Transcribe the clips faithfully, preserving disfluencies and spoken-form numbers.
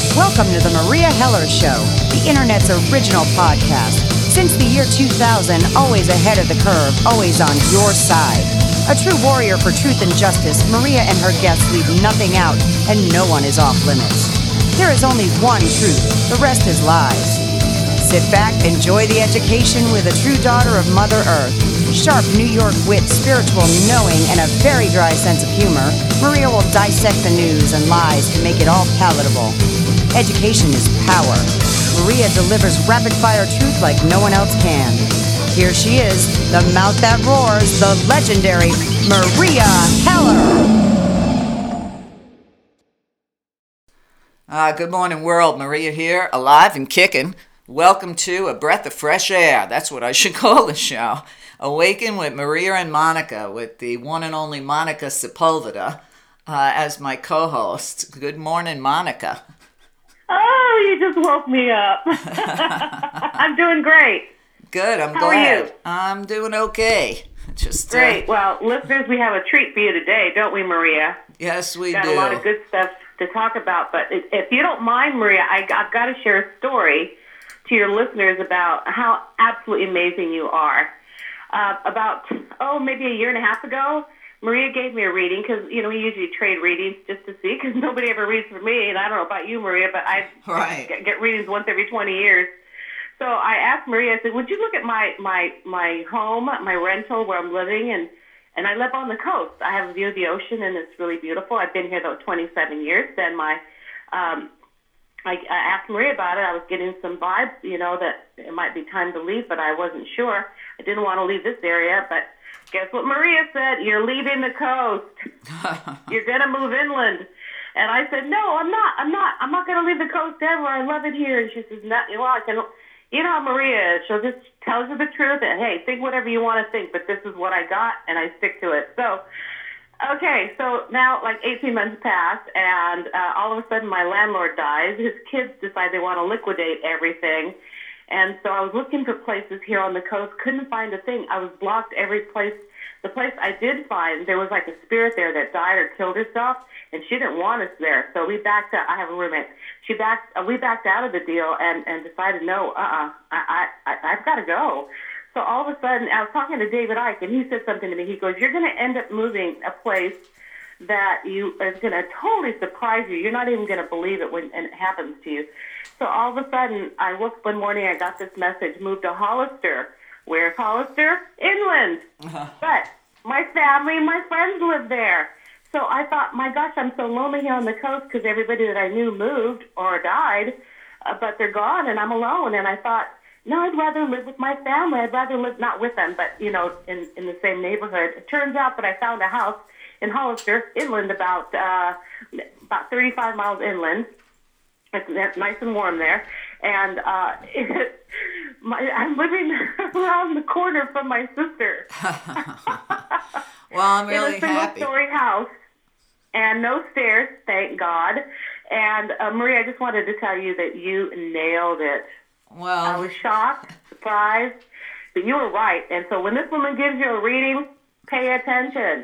Welcome to the Maria Heller Show, the internet's original podcast. Since the year two thousand, always ahead of the curve, always on your side. A true warrior for truth and justice, Maria and her guests leave nothing out, and no one is off limits. There is only one truth, the rest is lies. Sit back, enjoy the education with a true daughter of Mother Earth. Sharp New York wit, spiritual knowing, and a very dry sense of humor, Maria will dissect the news and lies to make it all palatable. Education is power. Maria delivers rapid-fire truth like no one else can. Here she is, the mouth that roars, the legendary Maria Heller. Uh, good morning, world. Maria here, alive and kicking. Welcome to A Breath of Fresh Air. That's what I should call the show. Awaken with Maria and Monica, with the one and only Monica Sepulveda uh, as my co-host. Good morning, Monica. Oh, you just woke me up. I'm doing great. Good, I'm How glad. are you? I'm doing okay. Just Great. Uh, well, listeners, we have a treat for you today, don't we, Maria? yes, we Got do. a lot of good stuff to talk about. But if if you don't mind, Maria, I, I've got to share a story to your listeners about how absolutely amazing you are. Uh, about, oh, maybe a year and a half ago, Maria gave me a reading because, you know, we usually trade readings just to see because nobody ever reads for me. And I don't know about you, Maria, but I Right. get, get readings once every twenty years. So I asked Maria, I said, would you look at my, my, my home, my rental where I'm living? And, and I live on the coast. I have a view of the ocean, and it's really beautiful. I've been here, though, twenty-seven years. Then my, um, I, I asked Maria about it. I was getting some vibes, you know, that it might be time to leave, but I wasn't sure. I didn't want to leave this area, but guess what Maria said? You're leaving the coast. You're going to move inland. And I said, no, I'm not. I'm not. I'm not going to leave the coast ever. I love it here. And she says, no, well, I can. You know how Maria is. She'll just tell you the truth. And, hey, think whatever you want to think, but this is what I got, and I stick to it. So, okay, so now like eighteen months pass, and uh, all of a sudden my landlord dies. His kids decide they want to liquidate everything. And so I was looking for places here on the coast, couldn't find a thing. I was blocked every place. The place I did find, there was like a spirit there that died or killed herself, and she didn't want us there. So we backed out. I have a roommate. She backed. Uh, we backed out of the deal and, and decided, no, uh-uh, I, I, I, I've got to go. So all of a sudden, I was talking to David Icke, and he said something to me. He goes, you're going to end up moving a place that you is going to totally surprise you. You're not even going to believe it when it happens to you. So all of a sudden, I woke up one morning, I got this message, moved to Hollister. Where's Hollister? Inland. Uh-huh. But my family and my friends live there. So I thought, my gosh, I'm so lonely here on the coast because everybody that I knew moved or died, uh, but they're gone and I'm alone. And I thought, no, I'd rather live with my family. I'd rather live, not with them, but, you know, in, in the same neighborhood. It turns out that I found a house in Hollister, inland, about uh, about thirty-five miles inland. It's nice and warm there. And uh, it, my, I'm living around the corner from my sister. Well, I'm really in a happy. single-story house and no stairs, thank God. And uh, Maria, I just wanted to tell you that you nailed it. Well, I was shocked, surprised, but you were right. And so when this woman gives you a reading, pay attention.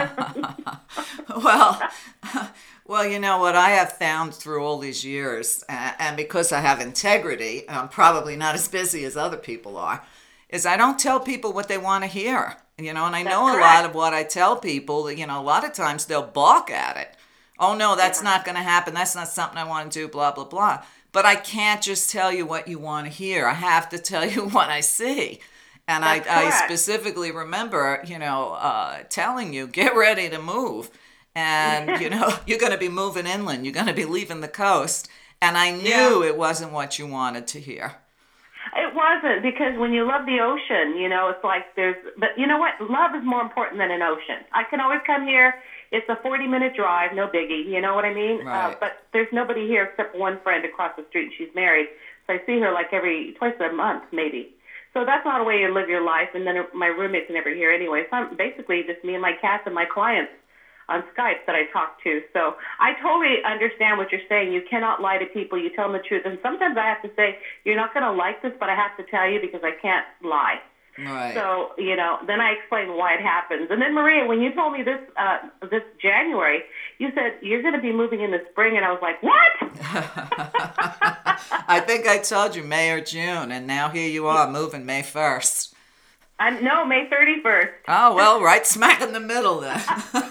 well, well, you know what I have found through all these years, uh, and because I have integrity, I'm probably not as busy as other people are, is I don't tell people what they want to hear. You know, and I That's know correct. a lot of what I tell people, you know, a lot of times they'll balk at it. Oh, no, that's Yeah. not going to happen. That's not something I want to do, blah, blah, blah. But I can't just tell you what you want to hear. I have to tell you what I see. And I, That's I correct. specifically remember, you know, uh, telling you, get ready to move. And, you know, you're going to be moving inland. You're going to be leaving the coast. And I knew Yeah. it wasn't what you wanted to hear. It wasn't, because when you love the ocean, you know, it's like there's, but you know what? Love is more important than an ocean. I can always come here. It's a forty-minute drive, no biggie. You know what I mean? Right. Uh, but there's nobody here except one friend across the street. She's married. So I see her like every, twice a month, maybe. So that's not a way you live your life. And then my roommate's never here anyway. So I'm basically just me and my cats and my clients on Skype that I talk to. So I totally understand what you're saying. You cannot lie to people. You tell them the truth. And sometimes I have to say, you're not going to like this, but I have to tell you because I can't lie. Right. So, you know, then I explained why it happens. And then, Maria, when you told me this uh, this January, you said you're going to be moving in the spring, and I was like, what? I think I told you May or June, and now here you are moving May first. I'm, no, May thirty-first. Oh, well, right smack in the middle then.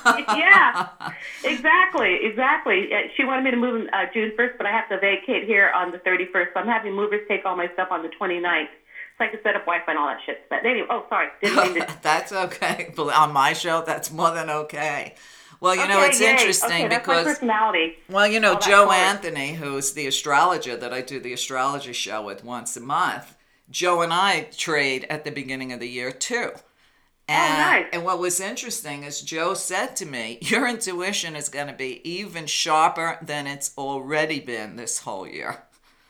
Yeah, exactly, exactly. Uh, She wanted me to move uh, June first, but I have to vacate here on the thirty-first. So I'm having movers take all my stuff on the twenty-ninth. So I can set up Wi-Fi and all that shit. But anyway, oh, sorry. Didn't mean to. That's okay. But on my show, that's more than okay. Well, you know, Okay, it's yay. interesting Okay, that's because... my personality. Well, you know, All that Joe color. Anthony, who's the astrologer that I do the astrology show with once a month, Joe and I trade at the beginning of the year, too. And, nice. and what was interesting is Joe said to me, your intuition is going to be even sharper than it's already been this whole year.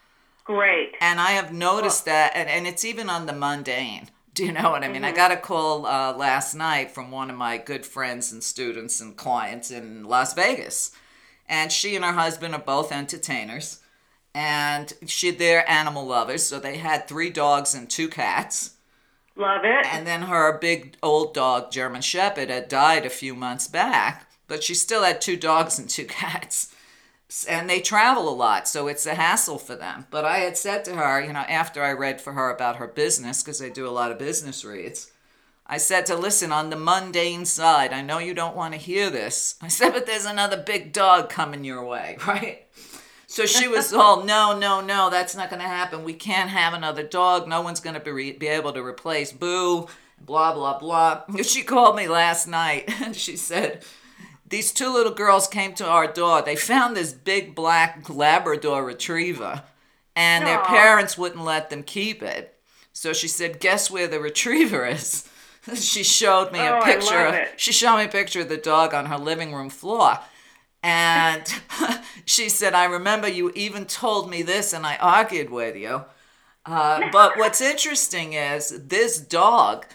Great. And I have noticed that, and, and it's even on the mundane. Do you know what I mean? I got a call uh, last night from one of my good friends and students and clients in Las Vegas. And she and her husband are both entertainers. And she, they're animal lovers, so they had three dogs and two cats. Love it. And then her big old dog, German Shepherd, had died a few months back, but she still had two dogs and two cats. And they travel a lot, so it's a hassle for them. But I had said to her, you know, after I read for her about her business, because I do a lot of business reads, I said to listen, on the mundane side, I know you don't want to hear this. I said, but there's another big dog coming your way, right? So she was all, no, no, no, that's not going to happen. We can't have another dog. No one's going to be, re- be able to replace Boo, blah, blah, blah. She called me last night, and she said, these two little girls came to our door. They found this big black Labrador retriever, and their Aw. parents wouldn't let them keep it. So she said, guess where the retriever is? She showed me Oh, a I picture. love it. She showed me a picture of the dog on her living room floor. And she said, I remember you even told me this, and I argued with you. Uh, but what's interesting is this dog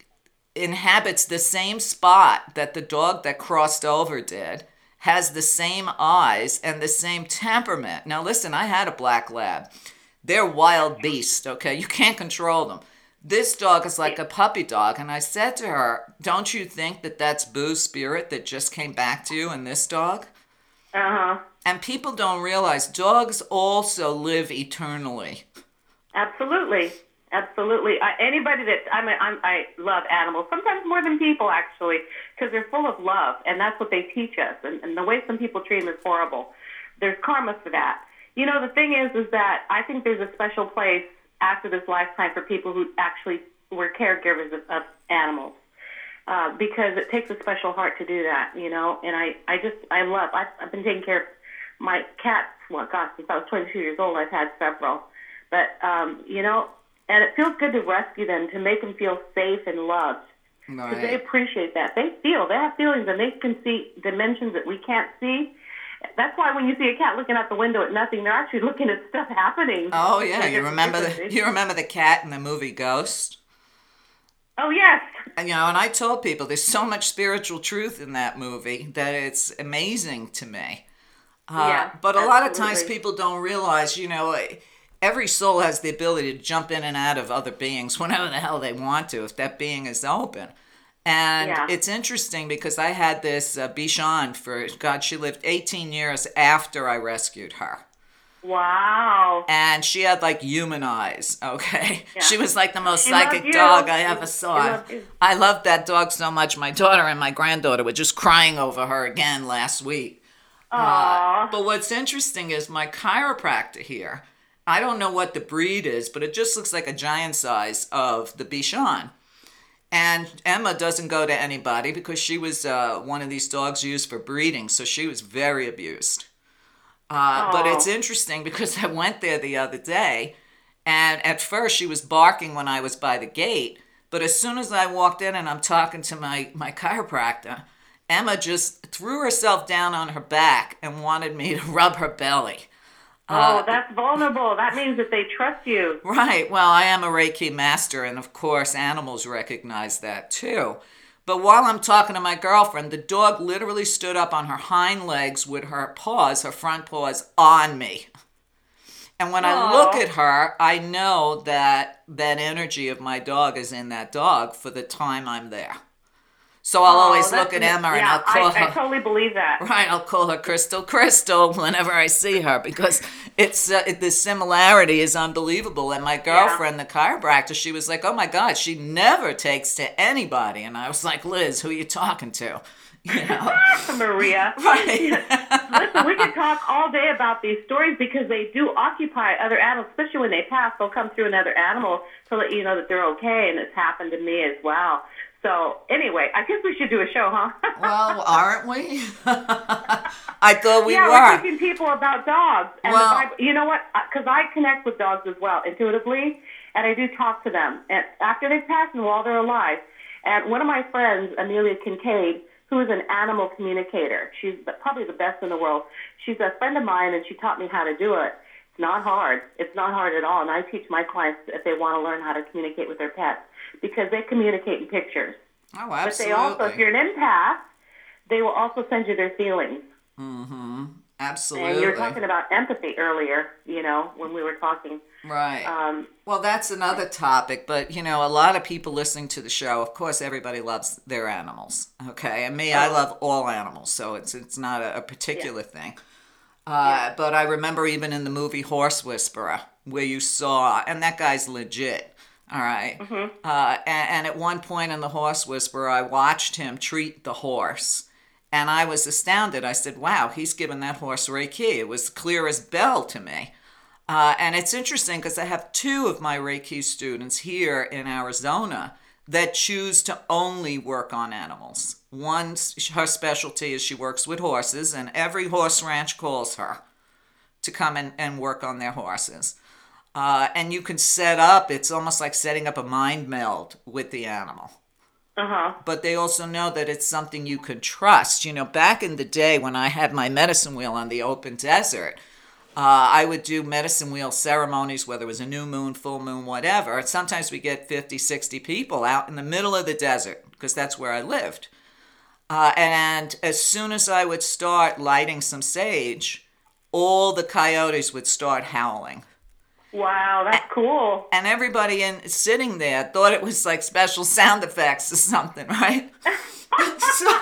inhabits the same spot that the dog that crossed over did, has the same eyes and the same temperament. Now listen, I had a black lab. They're wild beasts, okay? You can't control them. This dog is like a puppy dog. And I said to her, don't you think that that's Boo's spirit that just came back to you in this dog? Uh-huh. And people don't realize dogs also live eternally. Absolutely. Absolutely. Uh, anybody that, I mean, I'm, I love animals, sometimes more than people, actually, because they're full of love, and that's what they teach us. And, and the way some people treat them is horrible. There's karma for that. You know, the thing is, is that I think there's a special place after this lifetime for people who actually were caregivers of, of animals, uh, because it takes a special heart to do that, you know. And I, I just, I love, I've, I've been taking care of my cats, well, gosh, since I was twenty-two years old, I've had several. But, um, you know, and it feels good to rescue them, to make them feel safe and loved. Because Right. they appreciate that. They feel, they have feelings, and they can see dimensions that we can't see. That's why when you see a cat looking out the window at nothing, they're actually looking at stuff happening. Oh yeah, Like you it's remember the different. you remember the cat in the movie Ghost? Oh, yes. And, you know, and I told people there's so much spiritual truth in that movie that it's amazing to me. Uh, Yeah, but a lot of times absolutely. people don't realize, you know, every soul has the ability to jump in and out of other beings whenever the hell they want to, if that being is open. And Yeah. it's interesting because I had this uh, Bichon for, God, she lived eighteen years after I rescued her. Wow. And she had like human eyes, okay? Yeah. She was like the most She loved psychic you. dog I ever She saw. loved you. I loved that dog so much. My daughter and my granddaughter were just crying over her again last week. Aww. Uh, but what's interesting is my chiropractor here, I don't know what the breed is, but it just looks like a giant size of the Bichon. And Emma doesn't go to anybody because she was uh, one of these dogs used for breeding, so she was very abused. Uh, but Aw. it's interesting because I went there the other day, and at first she was barking when I was by the gate, but as soon as I walked in and I'm talking to my, my chiropractor, Emma just threw herself down on her back and wanted me to rub her belly. Oh, that's vulnerable. That means that they trust you. Right. Well, I am a Reiki master, and of course, animals recognize that too. But while I'm talking to my girlfriend, the dog literally stood up on her hind legs with her paws, her front paws, on me. And when I look at her, I know that that energy of my dog is in that dog for the time I'm there. So I'll Oh, always that's look at ama- Emma and yeah, I'll call I, her. I totally believe that. Right, I'll call her Crystal Crystal whenever I see her because it's uh, the similarity is unbelievable. And my girlfriend, the chiropractor, she was like, "Oh my God, she never takes to anybody." And I was like, "Liz, who are you talking to?" You know, Maria. right? Listen, we could talk all day about these stories because they do occupy other animals, especially when they pass. They'll come through another animal to let you know that they're okay, and it's happened to me as well. So anyway, I guess we should do a show, huh? Well, aren't we? I thought we yeah, were. we're teaching people about dogs. And Well- the Bible, you know what? Because I connect with dogs as well, intuitively, and I do talk to them. And after they pass and while they're alive. And one of my friends, Amelia Kincaid, who is an animal communicator, she's probably the best in the world. She's a friend of mine, and she taught me how to do it. It's not hard. It's not hard at all. And I teach my clients if they want to learn how to communicate with their pets because they communicate in pictures. Oh, But they absolutely. also, if you're an empath, they will also send you their feelings. Mm-hmm. Absolutely. And you were talking about empathy earlier, you know, when we were talking. Right. Um, Well, that's another topic, but you know, a lot of people listening to the show, of course, everybody loves their animals. Okay, and me, I love all animals, so it's it's not a, a particular thing. Uh, But I remember even in the movie Horse Whisperer, where you saw, and that guy's legit. All right. Uh, and, and at one point in the Horse Whisperer, I watched him treat the horse. And I was astounded. I said, wow, he's given that horse Reiki. It was clear as bell to me. Uh, and it's interesting because I have two of my Reiki students here in Arizona that choose to only work on animals. One, her specialty is she works with horses, and every horse ranch calls her to come and, and work on their horses. Uh, and you can set up, it's almost like setting up a mind meld with the animal. uh-huh. But they also know that it's something you can trust. You know, back in the day when I had my medicine wheel on the open desert, uh, I would do medicine wheel ceremonies, whether it was a new moon, full moon, whatever. And sometimes we get fifty, sixty people out in the middle of the desert because that's where I lived. Uh, and as soon as I would start lighting some sage, all the coyotes would start howling. Wow, that's cool. And everybody in sitting there thought it was like special sound effects or something, right? So,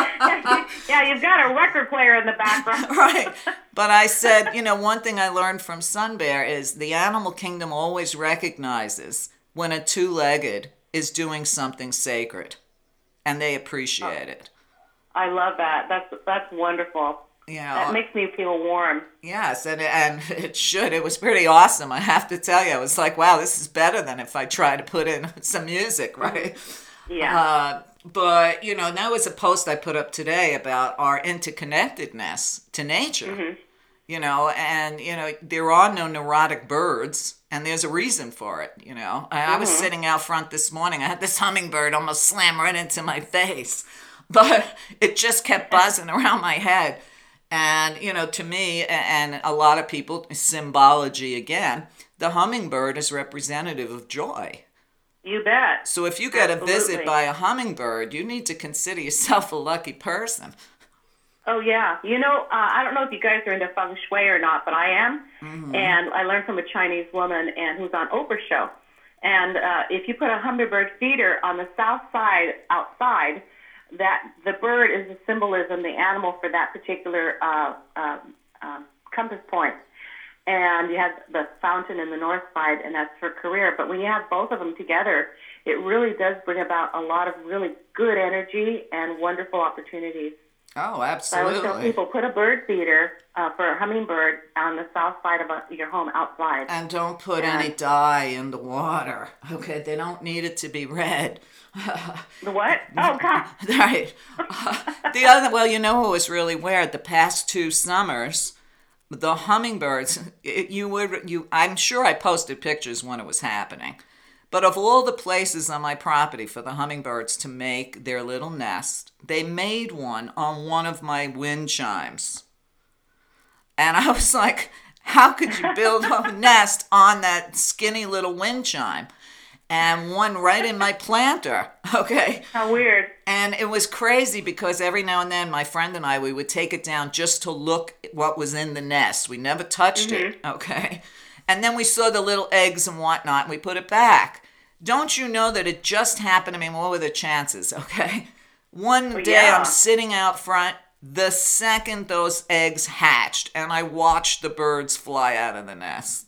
Yeah, you've got a record player in the background. right. But I said, you know, one thing I learned from Sun Bear is the animal kingdom always recognizes when a two-legged is doing something sacred, and they appreciate it. I love that. That's that's wonderful. You That know, makes me feel warm. yes, and and it should. It was pretty awesome. I have to tell you, I was like, wow, this is better than if I try to put in some music, right? Yeah. Uh, but, you know, that was a post I put up today about our interconnectedness to nature. Mm-hmm. You know, and, you know, there are no neurotic birds, and there's a reason for it, you know. I, I was Mm-hmm. sitting out front this morning. I had this hummingbird almost slam right into my face, but it just kept buzzing around my head. And, you know, to me, a- and a lot of people, symbology again, the hummingbird is representative of joy. You bet. So if you get a visit Absolutely. by a hummingbird, you need to consider yourself a lucky person. Oh, yeah. You know, uh, I don't know if you guys are into feng shui or not, but I am. Mm-hmm. And I learned from a Chinese woman and who's on Oprah's show. And uh, if you put a hummingbird feeder on the south side outside, that the bird is the symbolism, the animal for that particular uh, uh, uh, compass point. And you have the fountain in the north side, and that's for career. But when you have both of them together, it really does bring about a lot of really good energy and wonderful opportunities. Oh, So I always tell absolutely. people, put a bird feeder uh, for a hummingbird on the south side of a, your home outside. And don't put Yeah. any dye in the water. Okay, they don't need it to be red. The what? Oh, God. Right. Uh, the other, well, you know what was really weird? The past two summers, the hummingbirds, it, you would, you, I'm sure I posted pictures when it was happening. But of all the places on my property for the hummingbirds to make their little nest, they made one on one of my wind chimes. And I was like, how could you build a nest on that skinny little wind chime? And one right in my planter, okay? How weird. And it was crazy because every now and then my friend and I, we would take it down just to look at what was in the nest. We never touched it, okay? And then we saw the little eggs and whatnot, and we put it back. Don't you know that it just happened? I mean, what were the chances, okay? One Well, day yeah. I'm sitting out front, the second those eggs hatched, and I watched the birds fly out of the nest.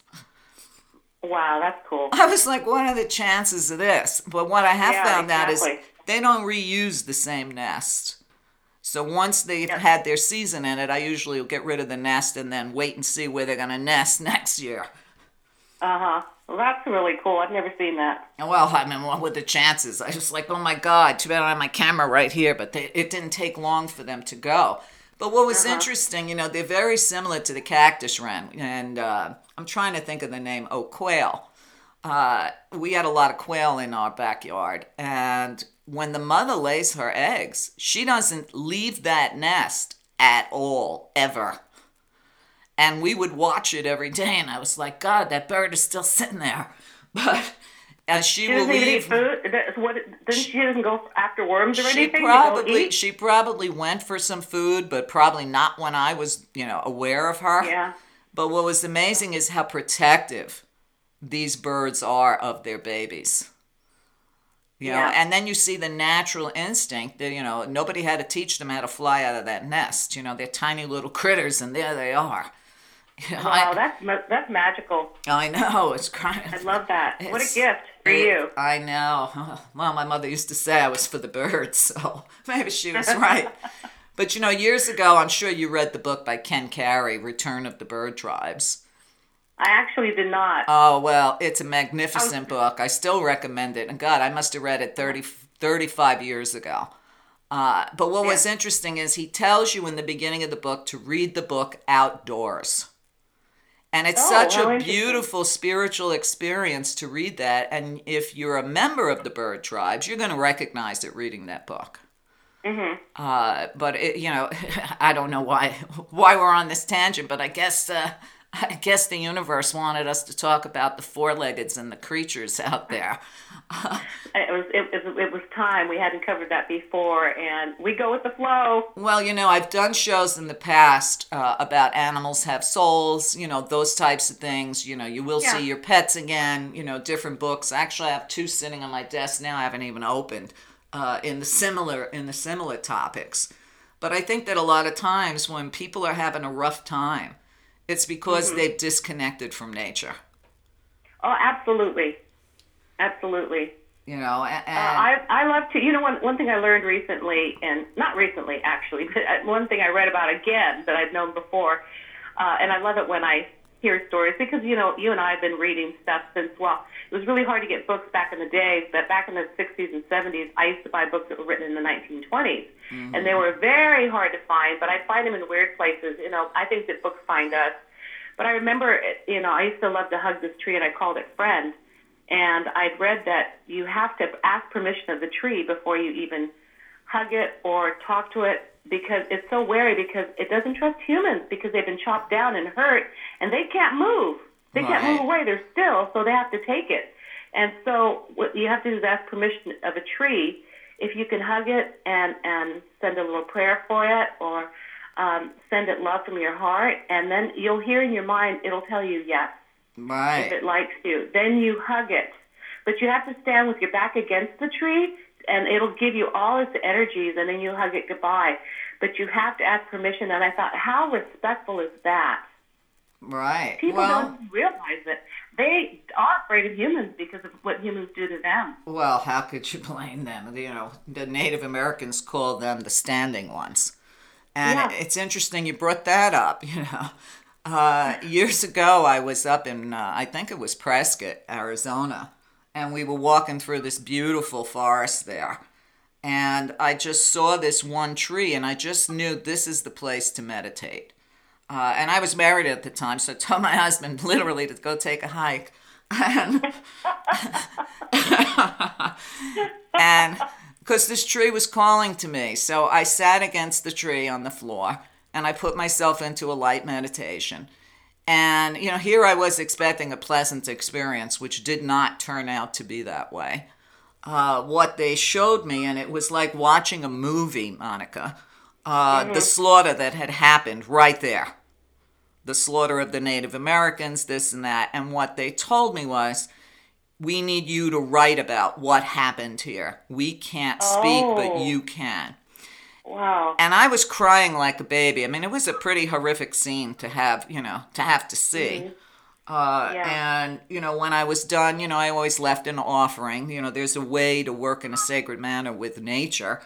Wow, that's cool. I was like, what are the chances of this? But what I have Yeah, found out exactly. is they don't reuse the same nest. So once they've Yep. had their season in it, I usually will get rid of the nest and then wait and see where they're going to nest next year. Uh-huh. Well, that's really cool. I've never seen that. Well, I mean, what were the chances? I was like, oh my God, too bad I don't have my camera right here, but they, it didn't take long for them to go. But what was Uh-huh. interesting, you know, they're very similar to the cactus wren, and uh, I'm trying to think of the name, oh, quail. Uh, we had a lot of quail in our backyard, and when the mother lays her eggs, she doesn't leave that nest at all, ever. And we would watch it every day, and I was like, God, that bird is still sitting there. But and she, She will doesn't even leave. eat food? That's what, then she doesn't go after worms or She anything to go probably eat? she probably went for some food, but probably not when I was, you know, aware of her. Yeah. But what was amazing is how protective these birds are of their babies. You know, Yeah. and then you see the natural instinct that, you know, nobody had to teach them how to fly out of that nest. You know, they're tiny little critters, and there they are. You know, Wow, I, that's ma- that's magical. I know, it's kind of... I love that. What a It's- gift for it- you. I know. Well, my mother used to say I was for the birds, so maybe she was right. But you know, years ago, I'm sure you read the book by Ken Carey, Return of the Bird Tribes. I actually did not. Oh, well, it's a magnificent book. I still recommend it. And God, I must have read it thirty, thirty-five years ago. Uh, but what was Yeah. interesting is he tells you in the beginning of the book to read the book outdoors. And it's Oh, such how a interesting. beautiful spiritual experience to read that. And if you're a member of the bird tribes, you're going to recognize it reading that book. Mm-hmm. Uh, but it, you know, I don't know why why we're on this tangent, but I guess uh, I guess the universe wanted us to talk about the four-leggeds and the creatures out there. It was it, it, it was time. We hadn't covered that before, and we go with the flow. Well, you know, I've done shows in the past uh, about animals have souls, you know, those types of things. You know, you will Yeah. see your pets again, you know, different books. Actually, I have two sitting on my desk now I haven't even opened uh, in the similar in the similar topics. But I think that a lot of times when people are having a rough time, it's because Mm-hmm. they've disconnected from nature, Oh, absolutely, absolutely. you know, and, Uh, I I love to. You know, one one thing I learned recently, and not recently actually, but uh, one thing I read about again that I'd known before, uh, and I love it when I hear stories because you know you and I have been reading stuff since well, it was really hard to get books back in the day, but back in the sixties and seventies, I used to buy books that were written in the nineteen twenties, and they were very hard to find. But I find them in weird places. You know, I think that books find us. But I remember, you know, I used to love to hug this tree, and I called it friend. And I'd read that you have to ask permission of the tree before you even hug it or talk to it because it's so wary because it doesn't trust humans because they've been chopped down and hurt, and they can't move. They can't Right. move away. They're still, so they have to take it. And so what you have to do is ask permission of a tree if you can hug it and, and send a little prayer for it or um, send it love from your heart, and then you'll hear in your mind, it'll tell you yes if right. it likes you. Then you hug it. But you have to stand with your back against the tree, and it'll give you all its energies, and then you hug it goodbye. But you have to ask permission, and I thought, how respectful is that? Right. People well, don't realize it. They are afraid of humans because of what humans do to them. Well, how could you blame them? You know, the Native Americans called them the standing ones. And Yeah. it's interesting you brought that up, you know. Uh, years ago, I was up in, uh, I think it was Prescott, Arizona, and we were walking through this beautiful forest there. And I just saw this one tree, and I just knew this is the place to meditate. Uh, and I was married at the time, so I told my husband literally to go take a hike. And, and because this tree was calling to me, so I sat against the tree on the floor, and I put myself into a light meditation. And, you know, here I was expecting a pleasant experience, which did not turn out to be that way. Uh, what they showed me, and it was like watching a movie, Monica, uh, the slaughter that had happened right there. the slaughter of the Native Americans, this and that. And what they told me was, we need you to write about what happened here. We can't speak, Oh. but you can. Wow. And I was crying like a baby. I mean, it was a pretty horrific scene to have, you know, to have to see. Mhm. Uh, Yeah. And, you know, when I was done, you know, I always left an offering. You know, there's a way to work in a sacred manner with nature.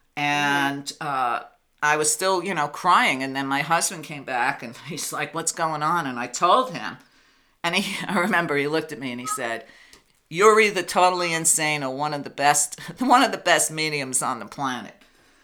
And uh, I was still, you know, crying. And then my husband came back and he's like, what's going on? And I told him. And he, I remember he looked at me and he said, you're either totally insane or one of the best, one of the best mediums on the planet.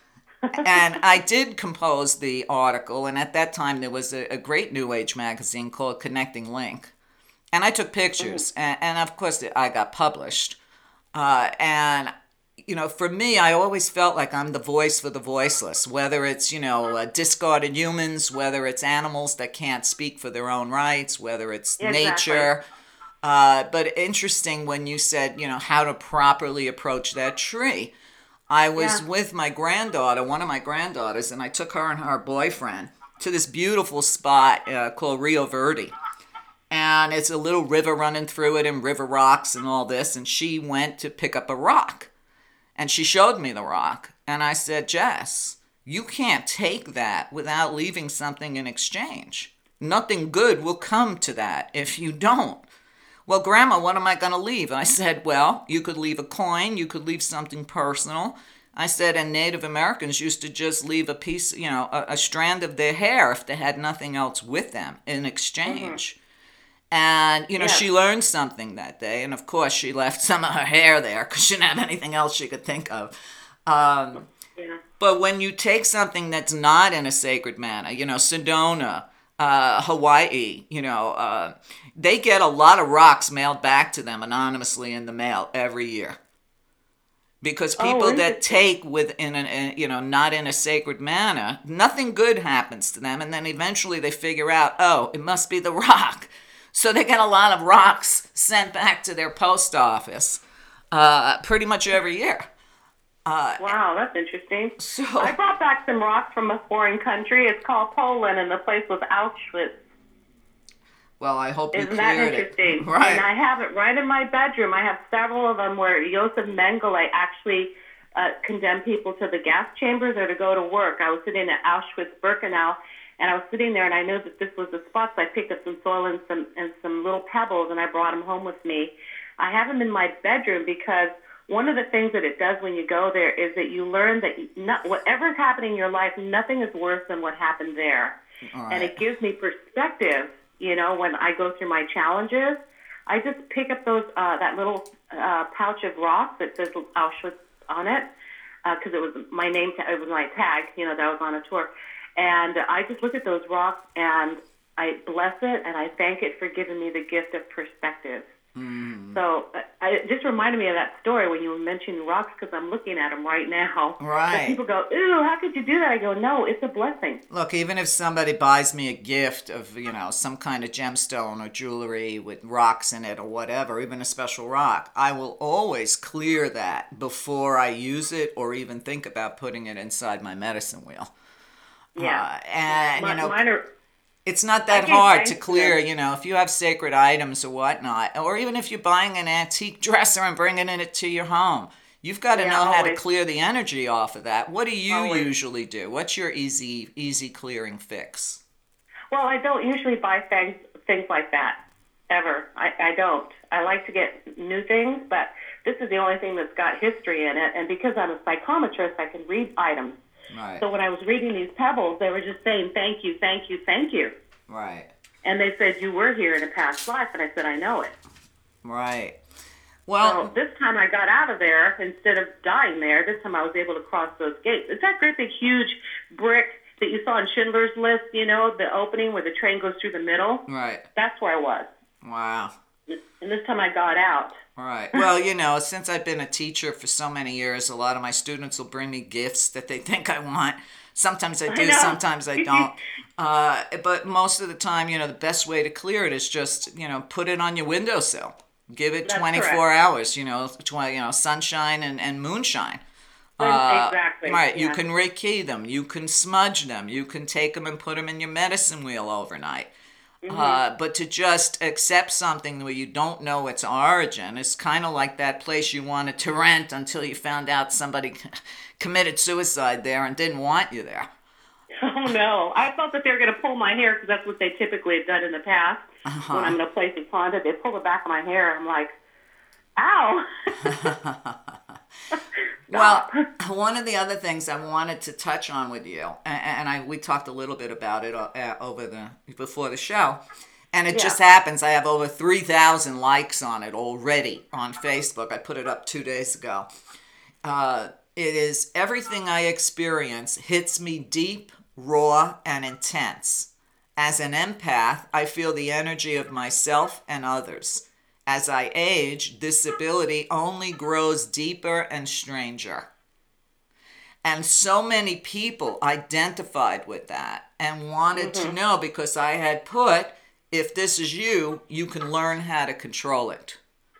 And I did compose the article, and at that time there was a, a great New Age magazine called Connecting Link. And I took pictures, and, and of course I got published. Uh, and, you know, for me, I always felt like I'm the voice for the voiceless, whether it's, you know, uh, discarded humans, whether it's animals that can't speak for their own rights, whether it's Exactly. nature. Uh, but interesting when you said, you know, how to properly approach that tree. I was Yeah. with my granddaughter, one of my granddaughters, and I took her and her boyfriend to this beautiful spot uh, called Rio Verde. And it's a little river running through it and river rocks and all this. And she went to pick up a rock. And she showed me the rock. And I said, Jess, you can't take that without leaving something in exchange. Nothing good will come to that if you don't. Well, Grandma, what am I going to leave? And I said, well, you could leave a coin. You could leave something personal. I said, and Native Americans used to just leave a piece, you know, a, a strand of their hair if they had nothing else with them in exchange. Mm-hmm. And, you know, Yes. she learned something that day. And, of course, she left some of her hair there because she didn't have anything else she could think of. Um, Yeah. but when you take something that's not in a sacred manner, you know, Sedona, uh, Hawaii, you know, uh, they get a lot of rocks mailed back to them anonymously in the mail every year. Because people Oh, that interesting. take within an, you know, not in a sacred manner, nothing good happens to them. And then eventually they figure out, oh, it must be the rock. So they get a lot of rocks sent back to their post office uh, pretty much every year. Uh, Wow, that's interesting. so, I brought back some rocks from a foreign country. It's called Poland, and the place was Auschwitz. well, I hope you Isn't that cleared interesting? it. Right. And I have it right in my bedroom. I have several of them where Josef Mengele actually uh, condemned people to the gas chambers or to go to work. I was sitting at Auschwitz-Birkenau, and I was sitting there, and I knew that this was the spot, so I picked up some soil and some and some little pebbles, and I brought them home with me. I have them in my bedroom because one of the things that it does when you go there is that you learn that not, whatever's happening in your life, nothing is worse than what happened there. All And right. it gives me perspective, you know, when I go through my challenges. I just pick up those uh, that little uh, pouch of rocks that says Auschwitz on it, because it was my name, ta- it was my tag, you know, that I was on a tour. And I just look at those rocks and I bless it and I thank it for giving me the gift of perspective. Mm. So uh, I, it just reminded me of that story when you were mentioning rocks, because I'm looking at them right now. Right. And people go, ooh, how could you do that? I go, no, it's a blessing. Look, even if somebody buys me a gift of, you know, some kind of gemstone or jewelry with rocks in it or whatever, even a special rock, I will always clear that before I use it or even think about putting it inside my medicine wheel. Yeah. Uh, and, My- you know, mine are, it's not I that give hard to thanks to clear, them. you know, if you have sacred items or whatnot, or even if you're buying an antique dresser and bringing it to your home, you've got to Yeah, know how to always. clear the energy off of that. What do you Always. usually do? What's your easy, easy clearing fix? well, I don't usually buy things things like that, ever. I, I don't. I like to get new things, but this is the only thing that's got history in it. And because I'm a psychometrist, I can read items. Right, So when I was reading these pebbles, they were just saying, thank you, thank you, thank you. right, And they said, you were here in a past life. And I said, I know it. right. So Well, this time I got out of there instead of dying there. This time I was able to cross those gates. It's that great big huge brick that you saw in Schindler's List, you know, the opening where the train goes through the middle. right. That's where I was. Wow. And this time I got out. Right. Well, you know, since I've been a teacher for so many years, a lot of my students will bring me gifts that they think I want. Sometimes I do, know. sometimes I don't. Uh, but most of the time, you know, the best way to clear it is just, you know, put it on your windowsill. Give it That's twenty-four correct. hours, you know, twenty, you know, sunshine and, and moonshine. Uh, Exactly. Right. You yeah. can Reiki them. You can smudge them. You can take them and put them in your medicine wheel overnight. Mm-hmm. Uh, but to just accept something where you don't know its origin is kind of like that place you wanted to rent until you found out somebody committed suicide there and didn't want you there. Oh, no. I thought that they were going to pull my hair because that's what they typically have done in the past. Uh-huh. When I'm in a place that's haunted, they pull the back of my hair. I'm like, ow. Well, one of the other things I wanted to touch on with you, and, and I we talked a little bit about it uh, over the before the show, and it Yeah. just happens I have over three thousand likes on it already on Facebook. I put it up two days ago. Uh, it is everything I experience hits me deep, raw, and intense. As an empath, I feel the energy of myself and others. As I age, this ability only grows deeper and stranger. And so many people identified with that and wanted Mm-hmm. to know, because I had put, if this is you, you can learn how to control it.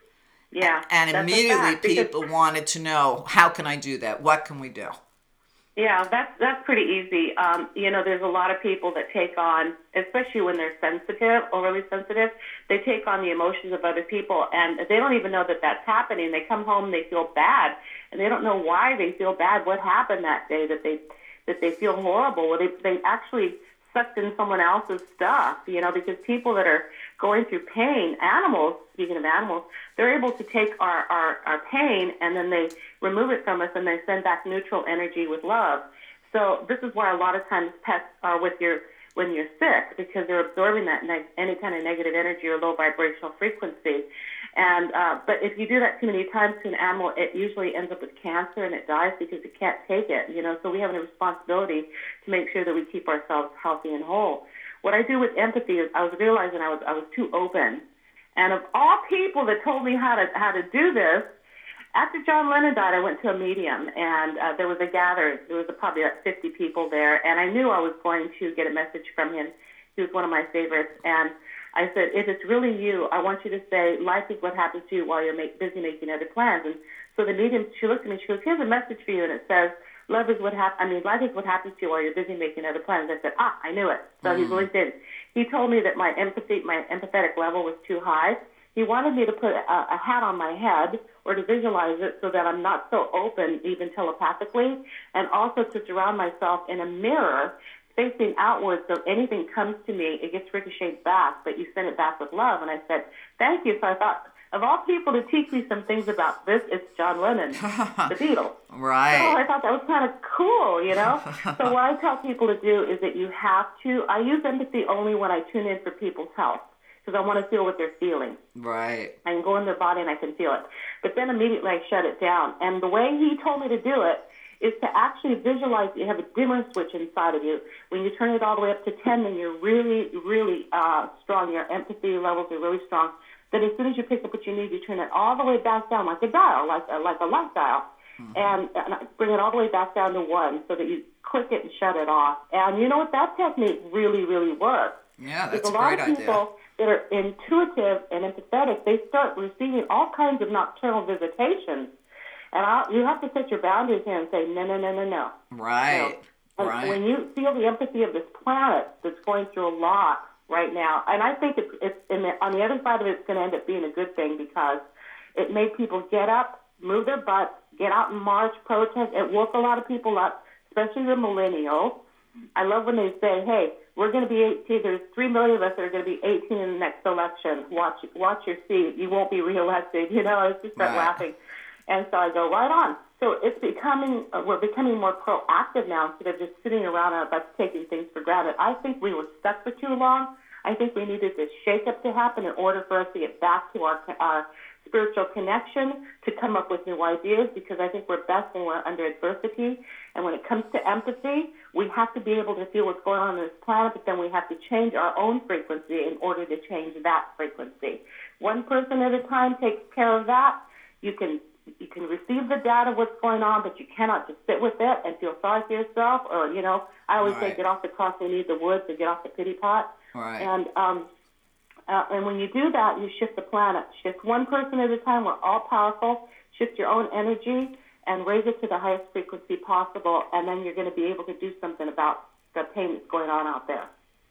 Yeah. And that's a immediately fact, because- people wanted to know, how can I do that? What can we do? Yeah, that's that's pretty easy. Um, you know, there's a lot of people that take on, especially when they're sensitive, overly sensitive, they take on the emotions of other people, and they don't even know that that's happening. They come home, they feel bad, and they don't know why they feel bad. What happened that day that they that they feel horrible? Well, they they actually sucked in someone else's stuff. You know, because people that are going through pain, animals. Speaking of animals, they're able to take our, our, our pain and then they remove it from us and they send back neutral energy with love. So this is why a lot of times pets are with your when you're sick, because they're absorbing that neg- any kind of negative energy or low vibrational frequency. And uh, but if you do that too many times to an animal, it usually ends up with cancer and it dies because it can't take it. You know, so we have a responsibility to make sure that we keep ourselves healthy and whole. What I do with empathy is I was realizing I was I was too open. And of all people that told me how to how to do this, after John Lennon died, I went to a medium, and uh, there was a gathering. There was a, probably about fifty people there, and I knew I was going to get a message from him. He was one of my favorites, and I said, if it's really you, I want you to say, life is what happens to you while you're make, busy making other plans. And so the medium, she looked at me, she goes, here's a message for you, and it says, love is what hap- I mean, life is what happens to you while you're busy making other plans. I said, ah, I knew it. So mm. he's LinkedIn. He told me that my empathy, my empathetic level was too high. He wanted me to put a, a hat on my head or to visualize it so that I'm not so open, even telepathically, and also to surround myself in a mirror facing outwards, so anything comes to me, it gets ricocheted back, but you send it back with love. And I said, thank you. So I thought, of all people to teach me some things about this, it's John Lennon, the Beatles. Right. So I thought that was kind of cool, you know? So what I tell people to do is that you have to, I use empathy only when I tune in for people's health, because I want to feel what they're feeling. Right. I can go in their body and I can feel it. But then immediately I shut it down. And the way he told me to do it is to actually visualize that you have a dimmer switch inside of you. When you turn it all the way up to ten, then you're really, really uh, strong. Your empathy levels are really strong. Then as soon as you pick up what you need, you turn it all the way back down like a dial, like a, like a light dial, mm-hmm. and, and bring it all the way back down to one so that you click it and shut it off. And you know what? That technique really, really works. Yeah, that's a lot a great of people idea. that are intuitive and empathetic, they start receiving all kinds of nocturnal visitations. And I'll, you have to set your boundaries here and say, no, no, no, no, no. Right, no. right. When you feel the empathy of this planet that's going through a lot right now, and I think it's, it's in the, on the other side of it, it's going to end up being a good thing because it made people get up, move their butts, get out and march, protest. It woke a lot of people up, especially the millennials. I love when they say, hey, we're going to be eighteen. There's three million of us that are going to be eighteen in the next election. Watch watch your seat. You won't be reelected. You know, I just start right. laughing. And so I go, right on. So it's becoming, uh, we're becoming more proactive now instead of just sitting around our butts taking things for granted. I think we were stuck for too long. I think we needed this shake-up to happen in order for us to get back to our, our spiritual connection, to come up with new ideas, because I think we're best when we're under adversity. And when it comes to empathy, we have to be able to feel what's going on on this planet, but then we have to change our own frequency in order to change that frequency. One person at a time takes care of that. You can You can receive the data of what's going on, but you cannot just sit with it and feel sorry for yourself. Or, you know, I always right. say get off the cross and leave the woods, or get off the pity pot. Right. And um, uh, and when you do that, you shift the planet. Shift one person at a time. We're all powerful. Shift your own energy and raise it to the highest frequency possible, and then you're going to be able to do something about the pain that's going on out there.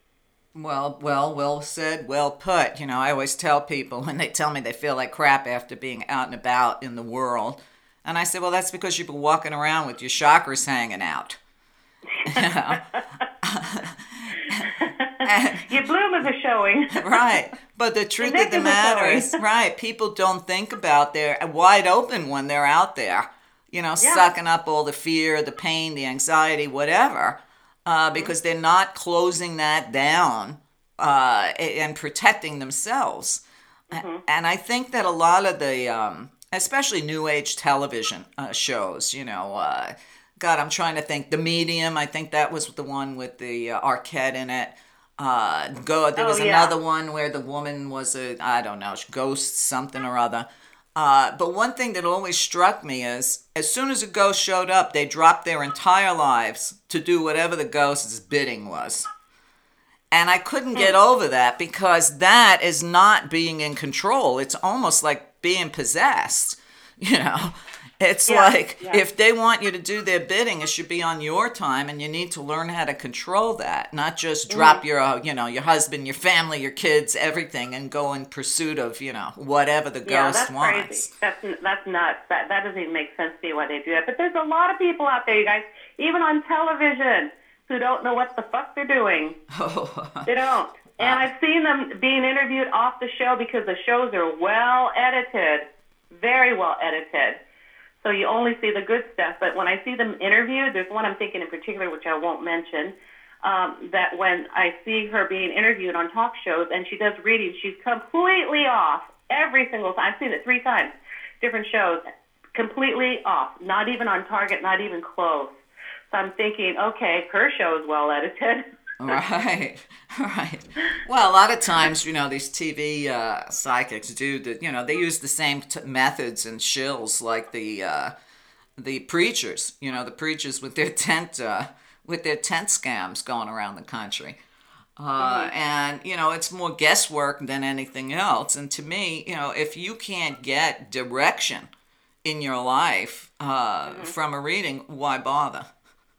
Well, well, well said, well put. You know, I always tell people when they tell me they feel like crap after being out and about in the world. And I say, well, that's because you've been walking around with your chakras hanging out. You know? And, your bloom is a showing. Right. But the truth of the matter is, right, people don't think about they're wide open when they're out there, you know, yeah. sucking up all the fear, the pain, the anxiety, whatever. Uh, because they're not closing that down uh, and protecting themselves. Mm-hmm. And I think that a lot of the, um, especially new age television uh, shows, you know, uh, God, I'm trying to think, The Medium, I think that was the one with the uh, Arquette in it. Uh, go, there was oh, yeah. another one where the woman was a, I don't know, ghost something or other. Uh, but one thing that always struck me is, as soon as a ghost showed up, they dropped their entire lives to do whatever the ghost's bidding was. And I couldn't get over that, because that is not being in control. It's almost like being possessed, you know. It's yeah, like, yeah. if they want you to do their bidding, it should be on your time, and you need to learn how to control that, not just drop mm-hmm. your, you know, your husband, your family, your kids, everything, and go in pursuit of, you know, whatever the yeah, ghost that's wants. Crazy. That's that's nuts. That that doesn't even make sense to me why they do that. But there's a lot of people out there, you guys, even on television, who don't know what the fuck they're doing. Oh. They don't. And I've seen them being interviewed off the show because the shows are well edited, very well edited. So you only see the good stuff. But when I see them interviewed, there's one I'm thinking in particular, which I won't mention, um, that when I see her being interviewed on talk shows and she does readings, she's completely off every single time. I've seen it three times, different shows, completely off, not even on target, not even close. So I'm thinking, okay, her show is well edited. Right, right. Well, a lot of times, you know, these T V uh, psychics do the, you know, they use the same t- methods and shills like the uh, the preachers, you know, the preachers with their tent uh, with their tent scams going around the country. Uh, mm-hmm. And, you know, it's more guesswork than anything else. And to me, you know, if you can't get direction in your life uh, mm-hmm. from a reading, why bother?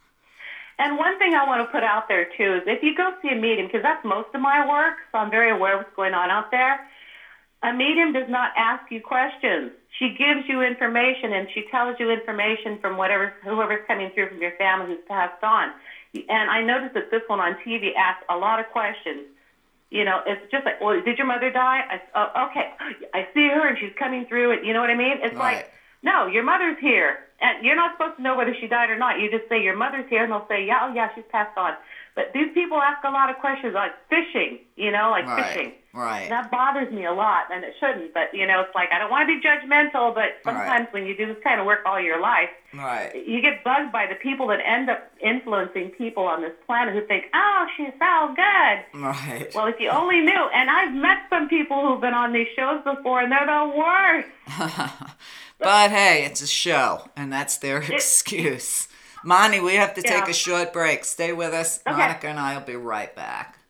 And one thing I want to put out there, too, is if you go see a medium, because that's most of my work, so I'm very aware of what's going on out there, a medium does not ask you questions. She gives you information, and she tells you information from whatever whoever's coming through from your family who's passed on. And I noticed that this one on T V asked a lot of questions. You know, it's just like, well, did your mother die? I, oh, okay, I see her, and she's coming through it. You know what I mean? It's right. like, no, your mother's here. And you're not supposed to know whether she died or not. You just say, your mother's here, and they'll say, yeah, oh, yeah, she's passed on. But these people ask a lot of questions, like fishing, you know, like right. fishing. Right. That bothers me a lot, and it shouldn't. But, you know, it's like, I don't want to be judgmental, but sometimes right. when you do this kind of work all your life, right. you get bugged by the people that end up influencing people on this planet who think, oh, she's so good. Right. Well, if you only knew. And I've met some people who've been on these shows before, and they're the worst. But hey, it's a show, and that's their it, excuse. Monty, we have to take yeah. a short break. Stay with us. Okay. Monica and I will be right back.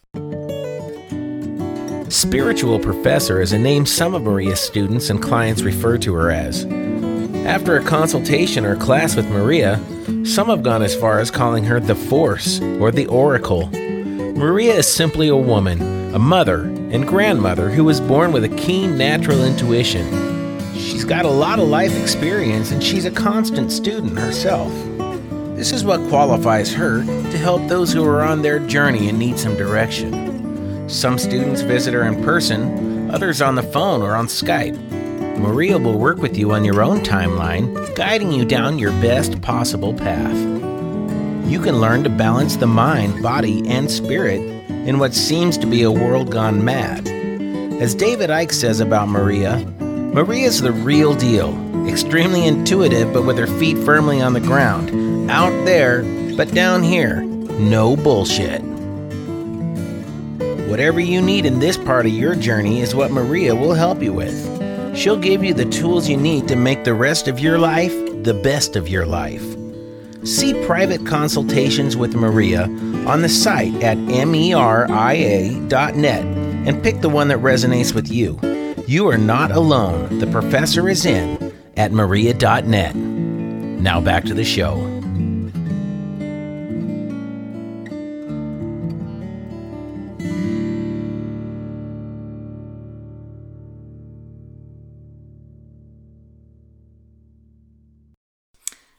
Spiritual professor is a name some of Maria's students and clients refer to her as. After a consultation or class with Maria, some have gone as far as calling her the Force or the Oracle. Maria is simply a woman, a mother and grandmother who was born with a keen natural intuition. She's got a lot of life experience, and she's a constant student herself. This is what qualifies her to help those who are on their journey and need some direction. Some students visit her in person, others on the phone or on Skype. Maria will work with you on your own timeline, guiding you down your best possible path. You can learn to balance the mind, body, and spirit in what seems to be a world gone mad. As David Icke says about Maria, Maria's the real deal, extremely intuitive but with her feet firmly on the ground. Out there, but down here, no bullshit. Whatever you need in this part of your journey is what Maria will help you with. She'll give you the tools you need to make the rest of your life the best of your life. See private consultations with Maria on the site at meria dot net and pick the one that resonates with you. You are not alone. The professor is in at meria dot net. Now back to the show.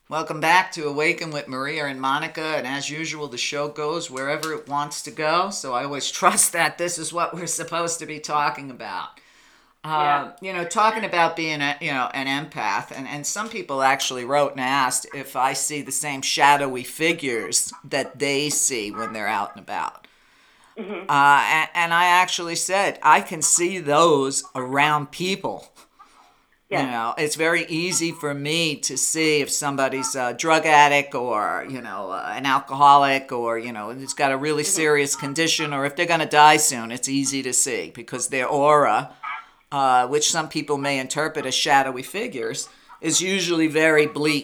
Welcome back to Awaken with Maria and Monica, and as usual, the show goes wherever it wants to go, so I always trust that this is what we're supposed to be talking about. Uh, you know, talking about being a, you know, an empath, and, and some people actually wrote and asked if I see the same shadowy figures that they see when they're out and about. Mm-hmm. Uh, and, and I actually said, I can see those around people. Yeah. You know, it's very easy for me to see if somebody's a drug addict or, you know, uh, an alcoholic or, you know, it's got a really serious condition, or if they're going to die soon. It's easy to see because their aura, uh, which some people may interpret as shadowy figures, is usually very bleak.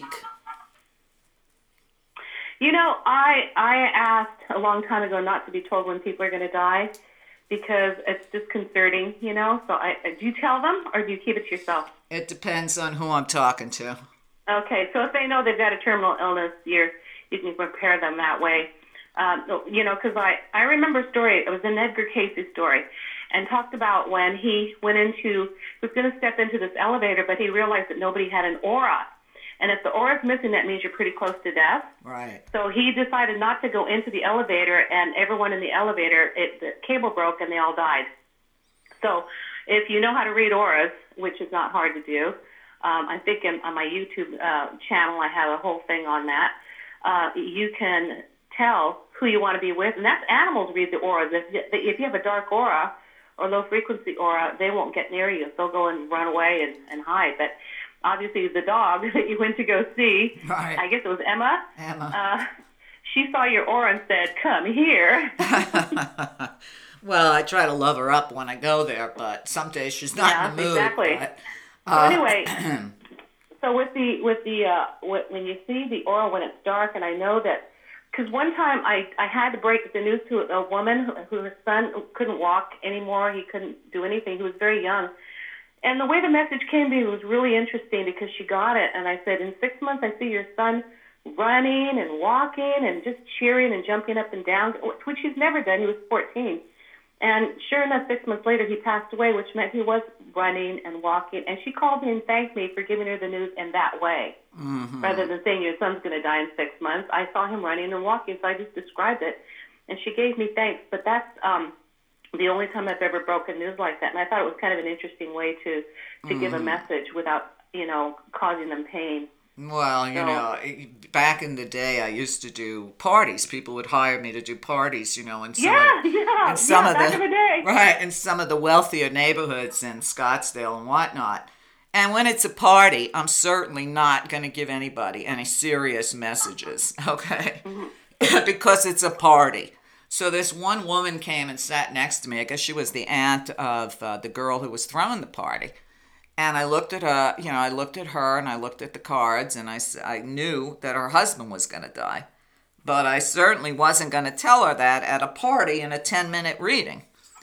You know, I I asked a long time ago not to be told when people are going to die because it's disconcerting, you know. So I, do you tell them or do you keep it to yourself? It depends on who I'm talking to. Okay, so if they know they've got a terminal illness, you're, you can prepare them that way. Um, you know, because I, I remember a story, it was an Edgar Cayce story, and talked about when he went into, he was going to step into this elevator, but he realized that nobody had an aura. And if the aura is missing, that means you're pretty close to death. Right. So he decided not to go into the elevator, and everyone in the elevator, it, the cable broke, and they all died. So if you know how to read auras, which is not hard to do, um, I think in, on my YouTube uh, channel I have a whole thing on that, uh, you can tell who you want to be with. And that's animals read the auras. If, if you have a dark aura or low-frequency aura, they won't get near you. They'll go and run away and, and hide. But obviously the dog that you went to go see, right. I guess it was Emma. Emma. Uh, she saw your aura and said, "Come here." Well, I try to love her up when I go there, but some days she's not yeah, in the mood. Exactly. But, uh, so anyway, so with the with the uh, when you see the aura when it's dark, and I know that because one time I I had to break the news to a woman who, who her son couldn't walk anymore. He couldn't do anything. He was very young. And the way the message came to me was really interesting because she got it. And I said, in six months, I see your son running and walking and just cheering and jumping up and down, which he's never done. He was fourteen. And sure enough, six months later, he passed away, which meant he was running and walking. And she called me and thanked me for giving her the news in that way. Mm-hmm. Rather than saying your son's going to die in six months, I saw him running and walking, so I just described it. And she gave me thanks. But that's um, the only time I've ever broken news like that. And I thought it was kind of an interesting way to, to mm-hmm. give a message without, you know, causing them pain. Well, you so, know, back in the day, I used to do parties. People would hire me to do parties, you know, in some yeah, of, yeah, in some yeah, of back the, in the day. right, in some of the wealthier neighborhoods in Scottsdale and whatnot. And when it's a party, I'm certainly not going to give anybody any serious messages, okay? Mm-hmm. Because it's a party. So this one woman came and sat next to me. I guess she was the aunt of uh, the girl who was throwing the party. And I looked at her, you know, I looked at her and I looked at the cards and I, I knew that her husband was going to die. But I certainly wasn't going to tell her that at a party in a ten-minute reading.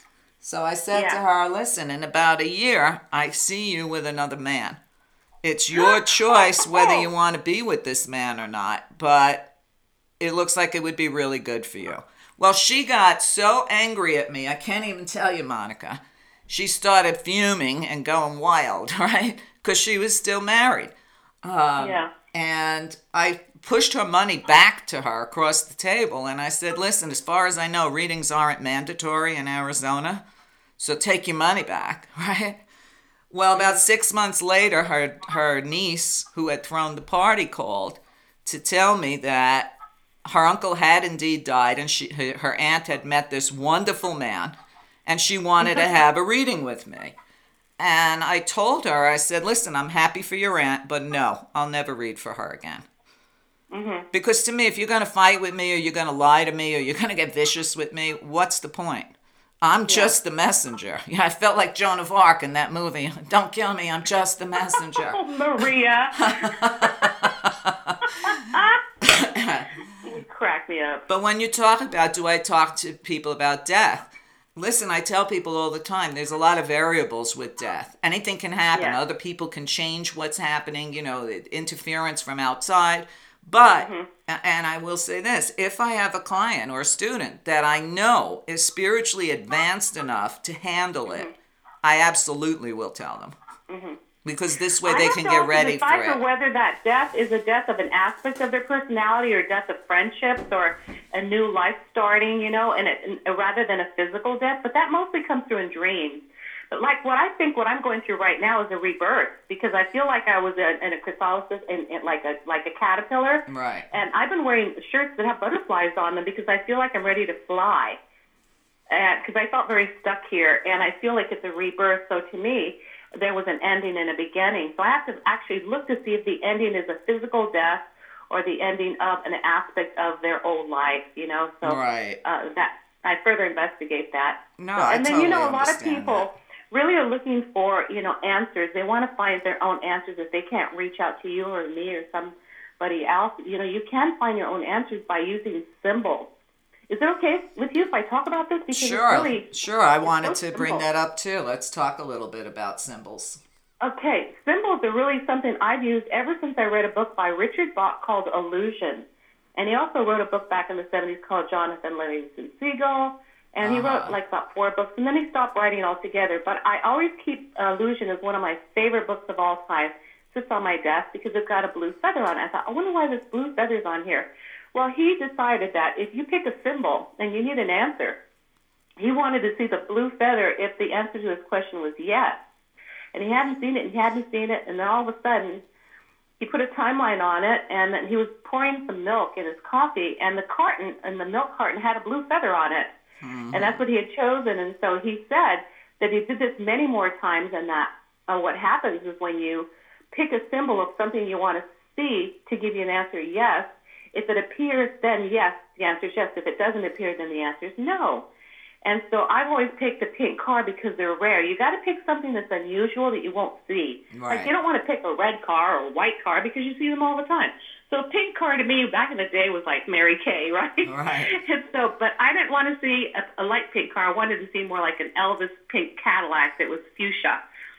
So I said yeah. to her, listen, in about a year, I see you with another man. It's your choice whether you want to be with this man or not, but it looks like it would be really good for you. Well, she got so angry at me, I can't even tell you, Monica. She started fuming and going wild, right? Because she was still married. Um, yeah. And I pushed her money back to her across the table. And I said, listen, as far as I know, readings aren't mandatory in Arizona. So take your money back, right? Well, about six months later, her, her niece, who had thrown the party, called to tell me that her uncle had indeed died. And she, her aunt had met this wonderful man. And she wanted to have a reading with me. And I told her, I said, listen, I'm happy for your aunt, but no, I'll never read for her again. Mm-hmm. Because to me, if you're going to fight with me or you're going to lie to me or you're going to get vicious with me, what's the point? I'm yeah. just the messenger. Yeah, I felt like Joan of Arc in that movie. Don't kill me, I'm just the messenger. Oh, Maria. You crack me up. But when you talk about, do I talk to people about death? Listen, I tell people all the time, there's a lot of variables with death. Anything can happen. Yeah. Other people can change what's happening, you know, interference from outside. But, mm-hmm. and I will say this, if I have a client or a student that I know is spiritually advanced enough to handle it, mm-hmm. I absolutely will tell them. Mm-hmm. Because this way I they have can to get also ready for decipher it. whether that death is a death of an aspect of their personality or death of friendships or a new life starting, you know, and, it, and rather than a physical death. But that mostly comes through in dreams. But like what I think what I'm going through right now is a rebirth, because I feel like I was a, in a chrysalis, in, in like a like a caterpillar. Right. And I've been wearing shirts that have butterflies on them because I feel like I'm ready to fly. Because I felt very stuck here, and I feel like it's a rebirth. So to me, there was an ending and a beginning. So I have to actually look to see if the ending is a physical death or the ending of an aspect of their old life, you know. So Right. uh, that I further investigate that. No, so, I and then totally you know, a lot of understand people that. really are looking for, you know, answers. They want to find their own answers. If they can't reach out to you or me or somebody else, you know, you can find your own answers by using symbols. Is it okay with you if I talk about this? Because Sure, it's really, sure. I it's wanted so to bring simple. that up too. Let's talk a little bit about symbols. Okay, symbols are really something I've used ever since I read a book by Richard Bach called Illusion. And he also wrote a book back in the seventies called Jonathan Livingston Seagull. And he Uh-huh. wrote like about four books, and then he stopped writing altogether. But I always keep uh, Illusion as one of my favorite books of all time. It sits on my desk because it's got a blue feather on it. I thought, I wonder why this blue feather's on here. Well, he decided that if you pick a symbol and you need an answer, he wanted to see the blue feather if the answer to his question was yes. And he hadn't seen it, and he hadn't seen it, and then all of a sudden, he put a timeline on it, and then he was pouring some milk in his coffee, and the carton, and the milk carton had a blue feather on it. Mm-hmm. And that's what he had chosen, and so he said that he did this many more times, and that uh, what happens is when you pick a symbol of something you want to see to give you an answer yes, if it appears, then yes, the answer is yes. If it doesn't appear, then the answer is no. And so I've always picked the pink car because they're rare. You got to pick something that's unusual that you won't see. Right. Like you don't want to pick a red car or a white car because you see them all the time. So a pink car to me back in the day was like Mary Kay, right? Right. And so, but I didn't want to see a, a light pink car. I wanted to see more like an Elvis pink Cadillac that was fuchsia.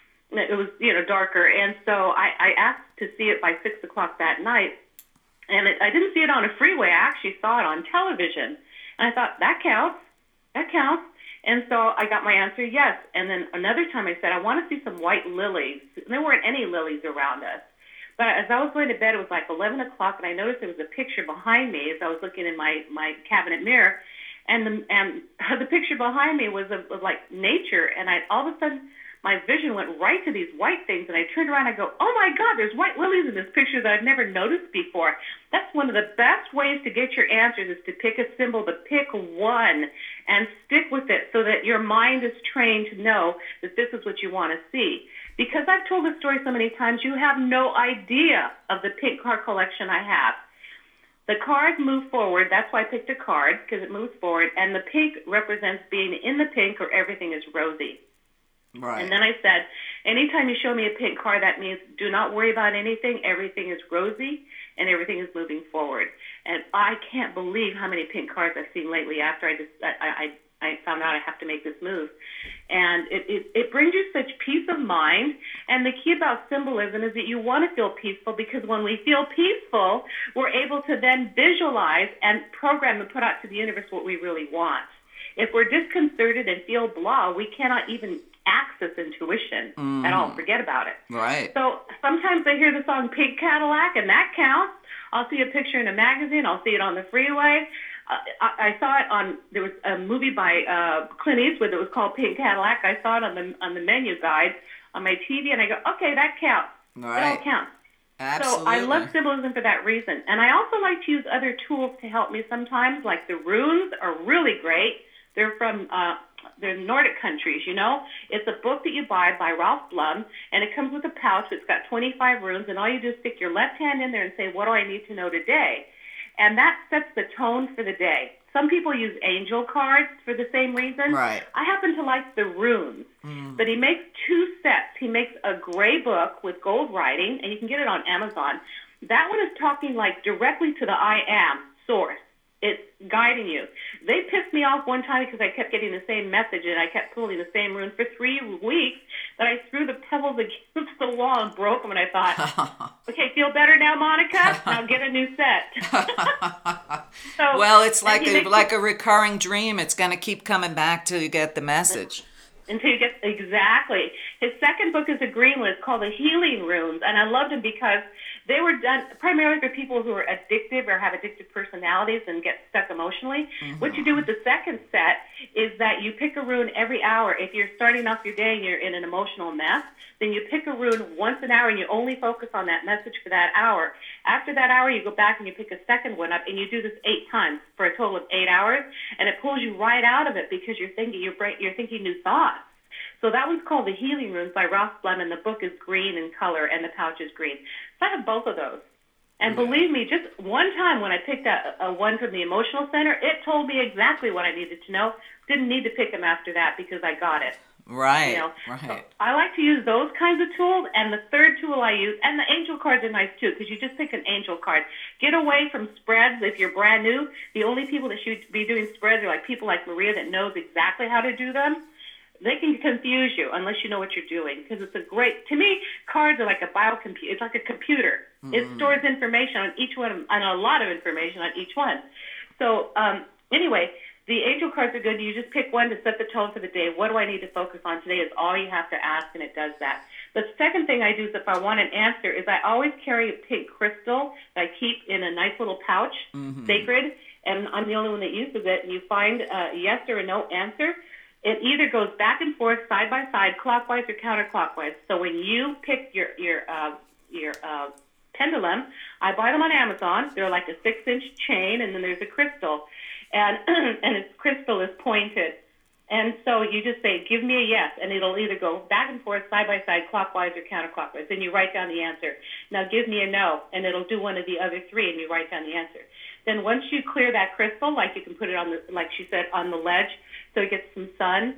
It was, you know, darker. And so I, I asked to see it by six o'clock that night. And it, I didn't see it on a freeway. I actually saw it on television. And I thought, that counts. That counts. And so I got my answer, yes. And then another time I said, I want to see some white lilies. There weren't any lilies around us. But as I was going to bed, it was like eleven o'clock, and I noticed there was a picture behind me as I was looking in my, my cabinet mirror. And the, and the picture behind me was of, of like nature. And I all of a sudden, my vision went right to these white things, and I turned around and I go, oh, my God, there's white lilies in this picture that I've never noticed before. That's one of the best ways to get your answers is to pick a symbol, but pick one and stick with it so that your mind is trained to know that this is what you want to see. Because I've told this story so many times, you have no idea of the pink card collection I have. The cards move forward. That's why I picked a card, because it moves forward. And the pink represents being in the pink or everything is rosy. Right. And then I said, anytime you show me a pink card, that means do not worry about anything. Everything is rosy, and everything is moving forward. And I can't believe how many pink cards I've seen lately after I just I, I, I found out I have to make this move. And it, it, it brings you such peace of mind. And the key about symbolism is that you want to feel peaceful, because when we feel peaceful, we're able to then visualize and program and put out to the universe what we really want. If we're disconcerted and feel blah, we cannot even access intuition mm. at all. Forget about it. Right. So sometimes I hear the song Pink Cadillac, and that counts. I'll see a picture in a magazine. I'll see it on the freeway. Uh, I, I saw it on, there was a movie by uh, Clint Eastwood that was called Pink Cadillac. I saw it on the on the menu guide on my T V, and I go, okay, that counts. Right. It all counts. Absolutely. So I love symbolism for that reason. And I also like to use other tools to help me sometimes, like the runes are really great. They're from uh, they're Nordic countries, you know. It's a book that you buy by Ralph Blum, and it comes with a pouch. It's got twenty-five runes, and all you do is stick your left hand in there and say, what do I need to know today? And that sets the tone for the day. Some people use angel cards for the same reason. Right. I happen to like the runes. Mm. But he makes two sets. He makes a gray book with gold writing, and you can get it on Amazon. That one is talking like directly to the I am source. It's guiding you. They pissed me off one time because I kept getting the same message, and I kept pulling the same rune for three weeks that I threw the pebbles against the wall and broke them, and I thought, okay, feel better now, Monica? Now get a new set. So, well, it's like a makes, like a recurring dream. It's going to keep coming back till you get the message. Until you get, Exactly. His second book is a green one. It's called The Healing Runes, and I loved them because they were done primarily for people who are addictive or have addictive personalities and get stuck emotionally. Mm-hmm. What you do with the second set is that you pick a rune every hour. If you're starting off your day and you're in an emotional mess, then you pick a rune once an hour and you only focus on that message for that hour. After that hour, you go back and you pick a second one up, and you do this eight times for a total of eight hours, and it pulls you right out of it because you're thinking you're, you're thinking new thoughts. So that one's called The Healing Runes by Ross Blum, the book is green in color, and the pouch is green. So I have both of those. And yeah. Believe me, just one time when I picked a, a one from the emotional center, it told me exactly what I needed to know. Didn't need to pick them after that because I got it. Right, you know? right. So I like to use those kinds of tools, and the third tool I use, and the angel cards are nice too, because you just pick an angel card. Get away from spreads if you're brand new. The only people that should be doing spreads are like people like Maria that knows exactly how to do them. They can confuse you unless you know what you're doing, because it's a great, to me, cards are like a biocomputer. It's like a computer. Mm-hmm. It stores information on each one, and a lot of information on each one. So um, anyway, the angel cards are good. You just pick one to set the tone for the day. What do I need to focus on today is all you have to ask, and it does that. The second thing I do is if I want an answer is I always carry a pink crystal that I keep in a nice little pouch, mm-hmm. sacred, and I'm the only one that uses it. And you find a yes or a no answer. It either goes back and forth, side by side, clockwise or counterclockwise. So when you pick your your uh, your uh, pendulum, I buy them on Amazon. They're like a six-inch chain, and then there's a crystal, and and its crystal is pointed. And so you just say, "Give me a yes," and it'll either go back and forth, side by side, clockwise or counterclockwise. Then you write down the answer. Now give me a no, and it'll do one of the other three, and you write down the answer. Then once you clear that crystal, like you can put it on the, like she said, on the ledge, so it gets some sun.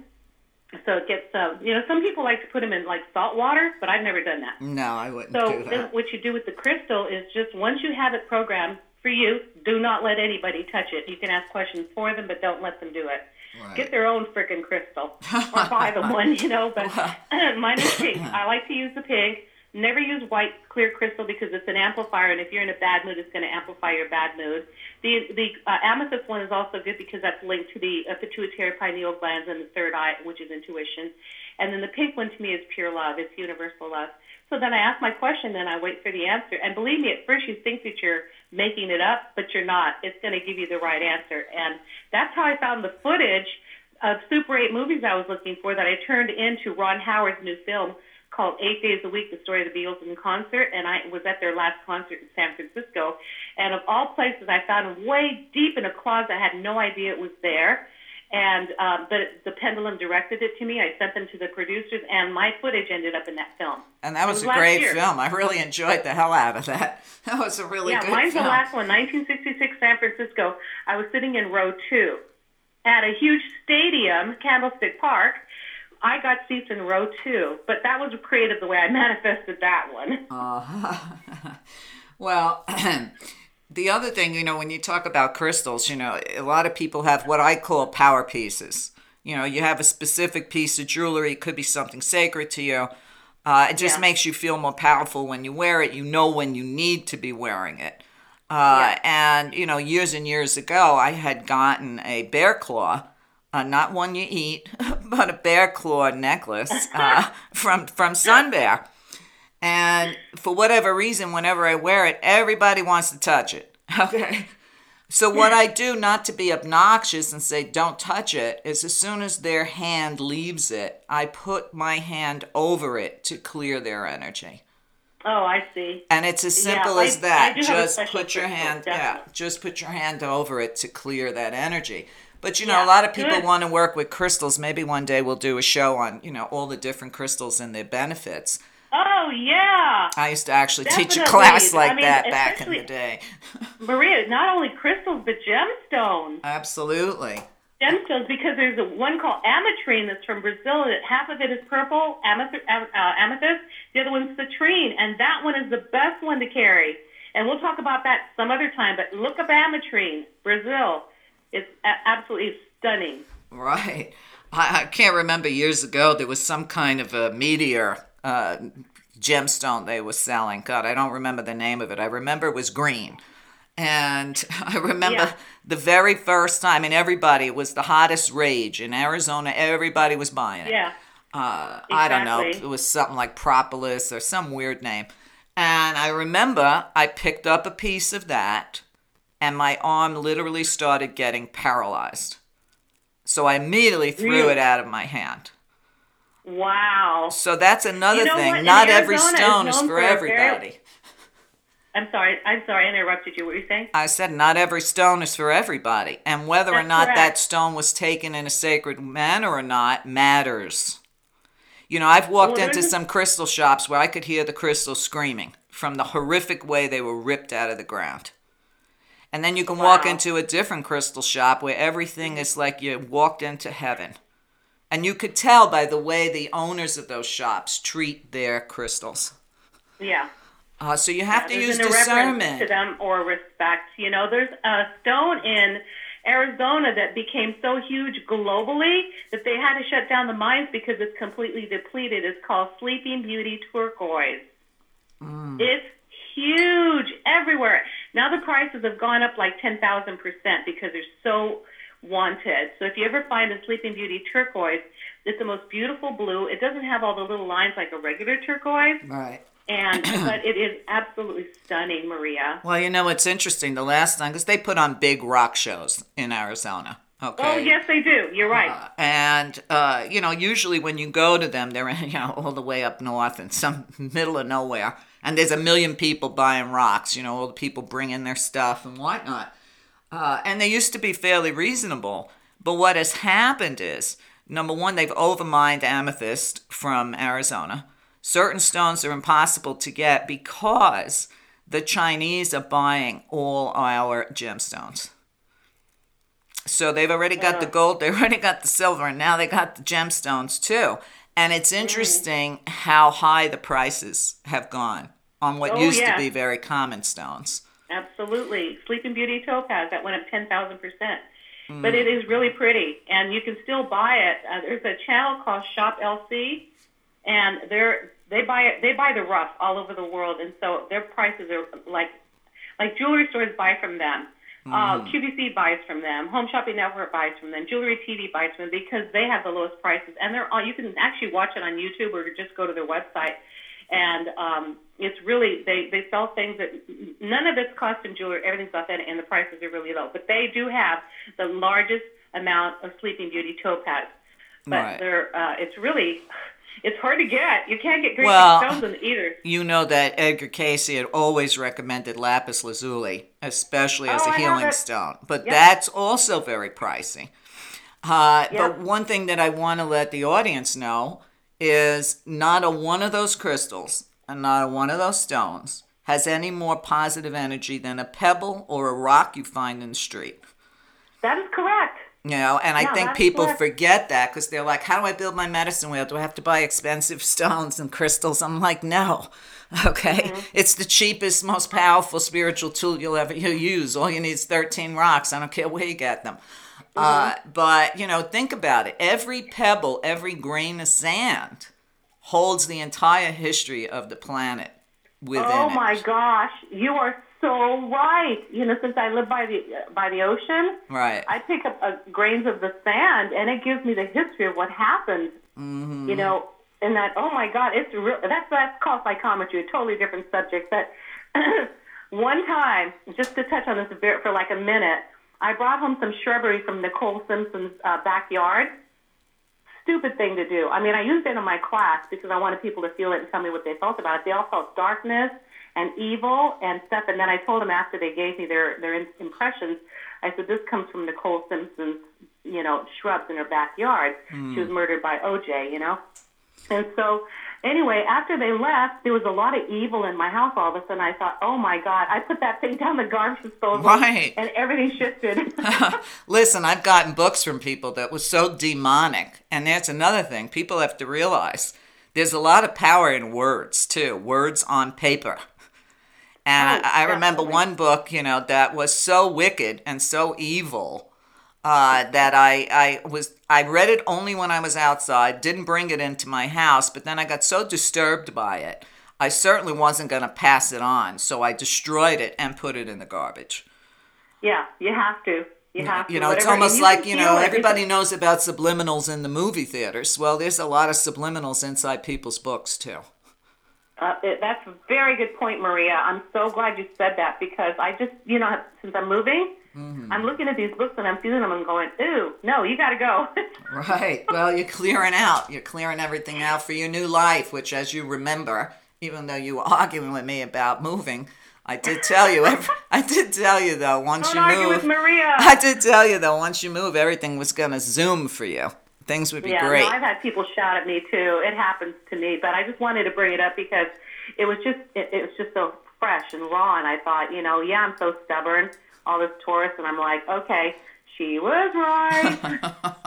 So it gets, uh, you know, some people like to put them in like salt water, but I've never done that. No, I wouldn't so do that. Then what you do with the crystal is just once you have it programmed for you, do not let anybody touch it. You can ask questions for them, but don't let them do it. Right. Get their own frickin' crystal or buy them one, you know. But mine is pink. I like to use the pink. Never use white clear crystal because it's an amplifier, and if you're in a bad mood, it's going to amplify your bad mood. The the uh, amethyst one is also good because that's linked to the uh, pituitary pineal glands and the third eye, which is intuition. And then the pink one to me is pure love. It's universal love. So then I ask my question, then I wait for the answer. And believe me, at first you think that you're making it up, but you're not. It's going to give you the right answer. And that's how I found the footage of Super eight movies I was looking for that I turned into Ron Howard's new film called Eight Days a Week, The Story of the Beatles in Concert, and I was at their last concert in San Francisco. And of all places, I found them way deep in a closet. I had no idea it was there. And um, but the Pendulum directed it to me. I sent them to the producers, and my footage ended up in that film. And that was, was a great year. film. I really enjoyed the hell out of that. That was a really yeah, good film. Yeah, mine's film. the last one, nineteen sixty-six, San Francisco. I was sitting in row two at a huge stadium, Candlestick Park. I got seats in row two, but that was creative the way I manifested that one. Uh, well, the other thing, you know, when you talk about crystals, you know, a lot of people have what I call power pieces. You know, you have a specific piece of jewelry. It could be something sacred to you. Uh, it just yeah. makes you feel more powerful when you wear it. You know when you need to be wearing it. Uh, yeah. And, you know, years and years ago, I had gotten a bear claw. Uh, not one you eat, but a bear claw necklace uh, from from Sun Bear. And for whatever reason, whenever I wear it, everybody wants to touch it. Okay. So what I do, not to be obnoxious and say don't touch it, is as soon as their hand leaves it, I put my hand over it to clear their energy. Oh, I see. And it's as simple yeah, as I, that. I just put your hand, definitely. yeah, just put your hand over it to clear that energy. But, you know, yeah, a lot of people good. want to work with crystals. Maybe one day we'll do a show on, you know, all the different crystals and their benefits. Oh, yeah. I used to actually Definitely. teach a class like I mean, that back in the day. Maria, not only crystals, but gemstones. Absolutely. Gemstones, because there's a one called ametrine that's from Brazil, and half of it is purple, amethyst, uh, amethyst. The other one's citrine, and that one is the best one to carry. And we'll talk about that some other time, but look up ametrine, Brazil. It's absolutely stunning. Right. I, I can't remember years ago, there was some kind of a meteor uh, gemstone they were selling. God, I don't remember the name of it. I remember it was green. And I remember yeah. the very first time, and everybody, it was the hottest rage in Arizona. Everybody was buying it. Yeah. Uh, I don't know. Exactly. It was something like propolis or some weird name. And I remember I picked up a piece of that and my arm literally started getting paralyzed. So I immediately threw Really? it out of my hand. Wow. So that's another You know thing. what? And Not every Arizona is stone is known for for a very- everybody. I'm sorry. I'm sorry. I interrupted you. What were you saying? I said not every stone is for everybody. And whether or That's not that correct. stone was taken in a sacred manner or not matters. You know, I've walked Well, into there's a- some crystal shops where I could hear the crystals screaming from the horrific way they were ripped out of the ground. And then you can walk Wow. into a different crystal shop where everything is like you walked into heaven. And you could tell by the way the owners of those shops treat their crystals. Yeah. Uh, so you have to There's use an irreverence discernment. to them or respect. You know, there's a stone in Arizona that became so huge globally that they had to shut down the mines because it's completely depleted. It's called Sleeping Beauty turquoise. Mm. It's huge everywhere. Now the prices have gone up like ten thousand percent because they're so wanted. So if you ever find a Sleeping Beauty turquoise, it's the most beautiful blue. It doesn't have all the little lines like a regular turquoise. Right. And but it is absolutely stunning, Maria. Well, you know, it's interesting. The last time, because they put on big rock shows in Arizona. Okay. Oh, yes, they do. You're right. Uh, and, uh, you know, usually when you go to them, they're, you know, all the way up north in some middle of nowhere. And there's a million people buying rocks, you know, all the people bringing their stuff and whatnot. Uh, and they used to be fairly reasonable. But what has happened is, number one, they've overmined amethyst from Arizona. Certain stones are impossible to get because the Chinese are buying all our gemstones. So they've already got the gold, they already got the silver, and now they got the gemstones too. And it's interesting mm. how high the prices have gone on what oh, used yeah. to be very common stones. Absolutely. Sleeping Beauty topaz, that went up ten thousand percent. Mm. But it is really pretty, and you can still buy it. Uh, there's a channel called Shop L C, and they're They buy it. They buy the rough all over the world, and so their prices are like, like jewelry stores buy from them. Mm. Uh, Q V C buys from them. Home Shopping Network buys from them. Jewelry T V buys from them because they have the lowest prices, and they're all. You can actually watch it on YouTube or just go to their website, and um, it's really they they sell things that none of it's costume jewelry. Everything's authentic, and the prices are really low. But they do have the largest amount of Sleeping Beauty topaz. But right. they're uh, it's really. It's hard to get. You can't get great well, stones in either. You know that Edgar Casey had always recommended lapis lazuli, especially as oh, a I healing stone. But yep. that's also very pricey. Uh, yep. But one thing that I want to let the audience know is not a one of those crystals and not a one of those stones has any more positive energy than a pebble or a rock you find in the street. That is correct. You know, and yeah, I think people correct. forget that because they're like, how do I build my medicine wheel? Do I have to buy expensive stones and crystals? I'm like, no. Okay. Mm-hmm. It's the cheapest, most powerful spiritual tool you'll ever you'll use. All you need is thirteen rocks. I don't care where you get them. Mm-hmm. Uh, but, you know, think about it. Every pebble, every grain of sand holds the entire history of the planet within oh, it. my gosh. You are so right. You know, since I live by the uh, by the ocean, right. I pick up uh, grains of the sand, and it gives me the history of what happened. Mm-hmm. You know, and that oh my God, it's real. That's that's called psychometry, a totally different subject. But one time, just to touch on this a bit for like a minute, I brought home some shrubbery from Nicole Simpson's uh, backyard. Stupid thing to do. I mean, I used it in my class because I wanted people to feel it and tell me what they felt about it. They all felt darkness and evil and stuff. And then I told them after they gave me their, their impressions, I said, this comes from Nicole Simpson's, you know, shrubs in her backyard. Mm. She was murdered by O J, you know. And so anyway, after they left, there was a lot of evil in my house all of a sudden. I thought, oh, my God. I put that thing down the garbage disposal, right. and everything shifted. Listen, I've gotten books from people that was so demonic. And that's another thing. People have to realize there's a lot of power in words, too. Words on paper. And oh, I, I remember one book, you know, that was so wicked and so evil uh, that I, I was I read it only when I was outside, didn't bring it into my house, but then I got so disturbed by it, I certainly wasn't going to pass it on. So I destroyed it and put it in the garbage. Yeah, you have to. You have to. You know, it's whatever- almost you like, can you feel know, it. everybody knows about subliminals in the movie theaters. Well, there's a lot of subliminals inside people's books, too. Uh, it, that's a very good point, Maria. I'm so glad you said that because I just, you know, since I'm moving, mm-hmm. I'm looking at these books and I'm feeling them and going, ooh, no, you got to go. Right. Well, you're clearing out. You're clearing everything out for your new life, which, as you remember, even though you were arguing with me about moving, I did tell you. Every, I did tell you though. Once Don't you argue move, with Maria. I did tell you though. Once you move, everything was gonna zoom for you. Things would be yeah, great. No, I've had people shout at me too. It happens to me, but I just wanted to bring it up because it was just it, it was just so fresh and raw, and I thought, you know, yeah, I'm so stubborn, all this Taurus, and I'm like, okay, she was right.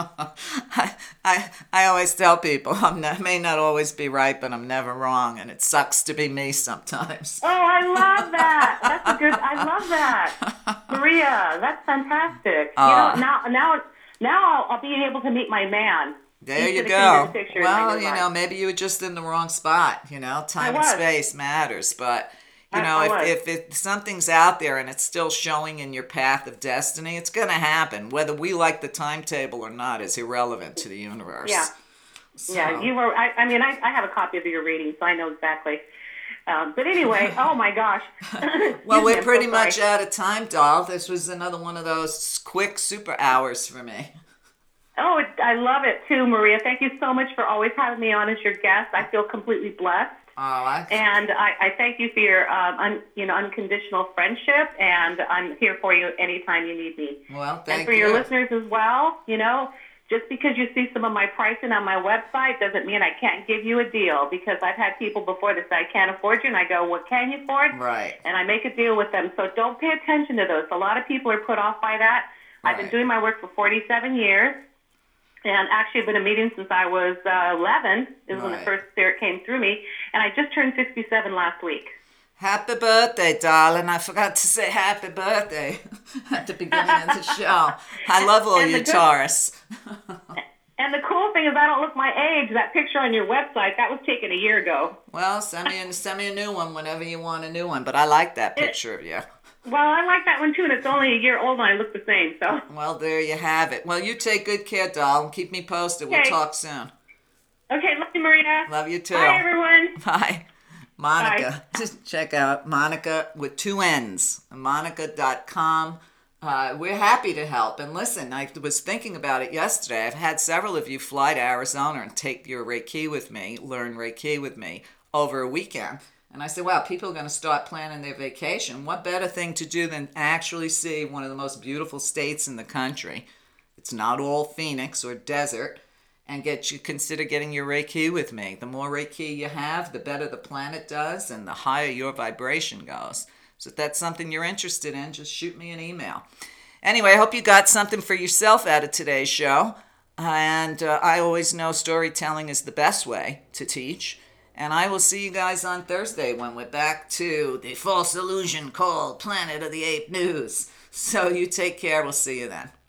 I, I I always tell people I'm not, may not always be right, but I'm never wrong, and it sucks to be me sometimes. Oh, I love that. That's a good. I love that, Maria. That's fantastic. Uh, you know, now now now I'll, I'll be able to meet my man. There He's you gonna go. see this picture in Well, my new you life. know, maybe you were just in the wrong spot. You know, time I and was. space matters, but. You I- know, I if, was. if if something's out there and it's still showing in your path of destiny, it's going to happen. Whether we like the timetable or not is irrelevant to the universe. Yeah. So, Yeah, you were. I, I mean, I, I have a copy of your reading, so I know exactly. Um, but anyway, oh my gosh. Well, Excuse me, we're I'm pretty so much sorry. out of time, doll. This was another one of those quick super hours for me. Oh, it, I love it too, Maria. Thank you so much for always having me on as your guest. I feel completely blessed. Oh, I, And I, I thank you for your, um, un, you know, unconditional friendship, and I'm here for you anytime you need me. well, thank and for you. your listeners as well, you know, just because you see some of my pricing on my website doesn't mean I can't give you a deal, because I've had people before that say, I can't afford you, and I go, what can you afford? Right. And I make a deal with them. So don't pay attention to those. A lot of people are put off by that. I've been Right. doing my work for forty-seven years. And actually, I've been a meeting since I was uh, eleven. This is when the Right. first spirit came through me. And I just turned sixty-seven last week. Happy birthday, darling. I forgot to say happy birthday at the beginning of the show. I love all And you the good- Taurus. And the cool thing is I don't look my age. That picture on your website, that was taken a year ago. Well, send me, a, send me a new one whenever you want a new one. But I like that picture of you. Well, I like that one, too, and it's only a year old, and I look the same, so. Well, there you have it. Well, you take good care, doll, and keep me posted. We'll Okay. talk soon. Okay, love you, Maria. Love you, too. Bye, everyone. Bye. Monica. Just check out Monica with two N's. Monica dot com. Uh, we're happy to help. And listen, I was thinking about it yesterday. I've had several of you fly to Arizona and take your Reiki with me, learn Reiki with me over a weekend. And I said, wow, people are going to start planning their vacation. What better thing to do than actually see one of the most beautiful states in the country? It's not all Phoenix or desert. And get you consider getting your Reiki with me. The more Reiki you have, the better the planet does and the higher your vibration goes. So if that's something you're interested in, just shoot me an email. Anyway, I hope you got something for yourself out of today's show. And uh, I always know storytelling is the best way to teach. And I will see you guys on Thursday when we're back to the false illusion called Planet of the Apes News. So you take care. We'll see you then.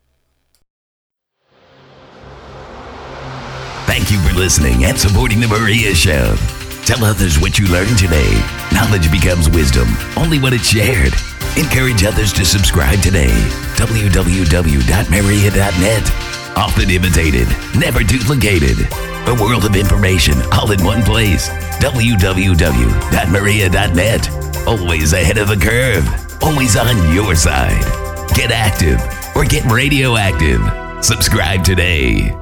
Thank you for listening and supporting The Maria Show. Tell others what you learned today. Knowledge becomes wisdom only when it's shared. Encourage others to subscribe today. w w w dot maria dot net. Often imitated, never duplicated. A world of information all in one place. w w w dot maria dot net. Always ahead of the curve. Always on your side. Get active or get radioactive. Subscribe today.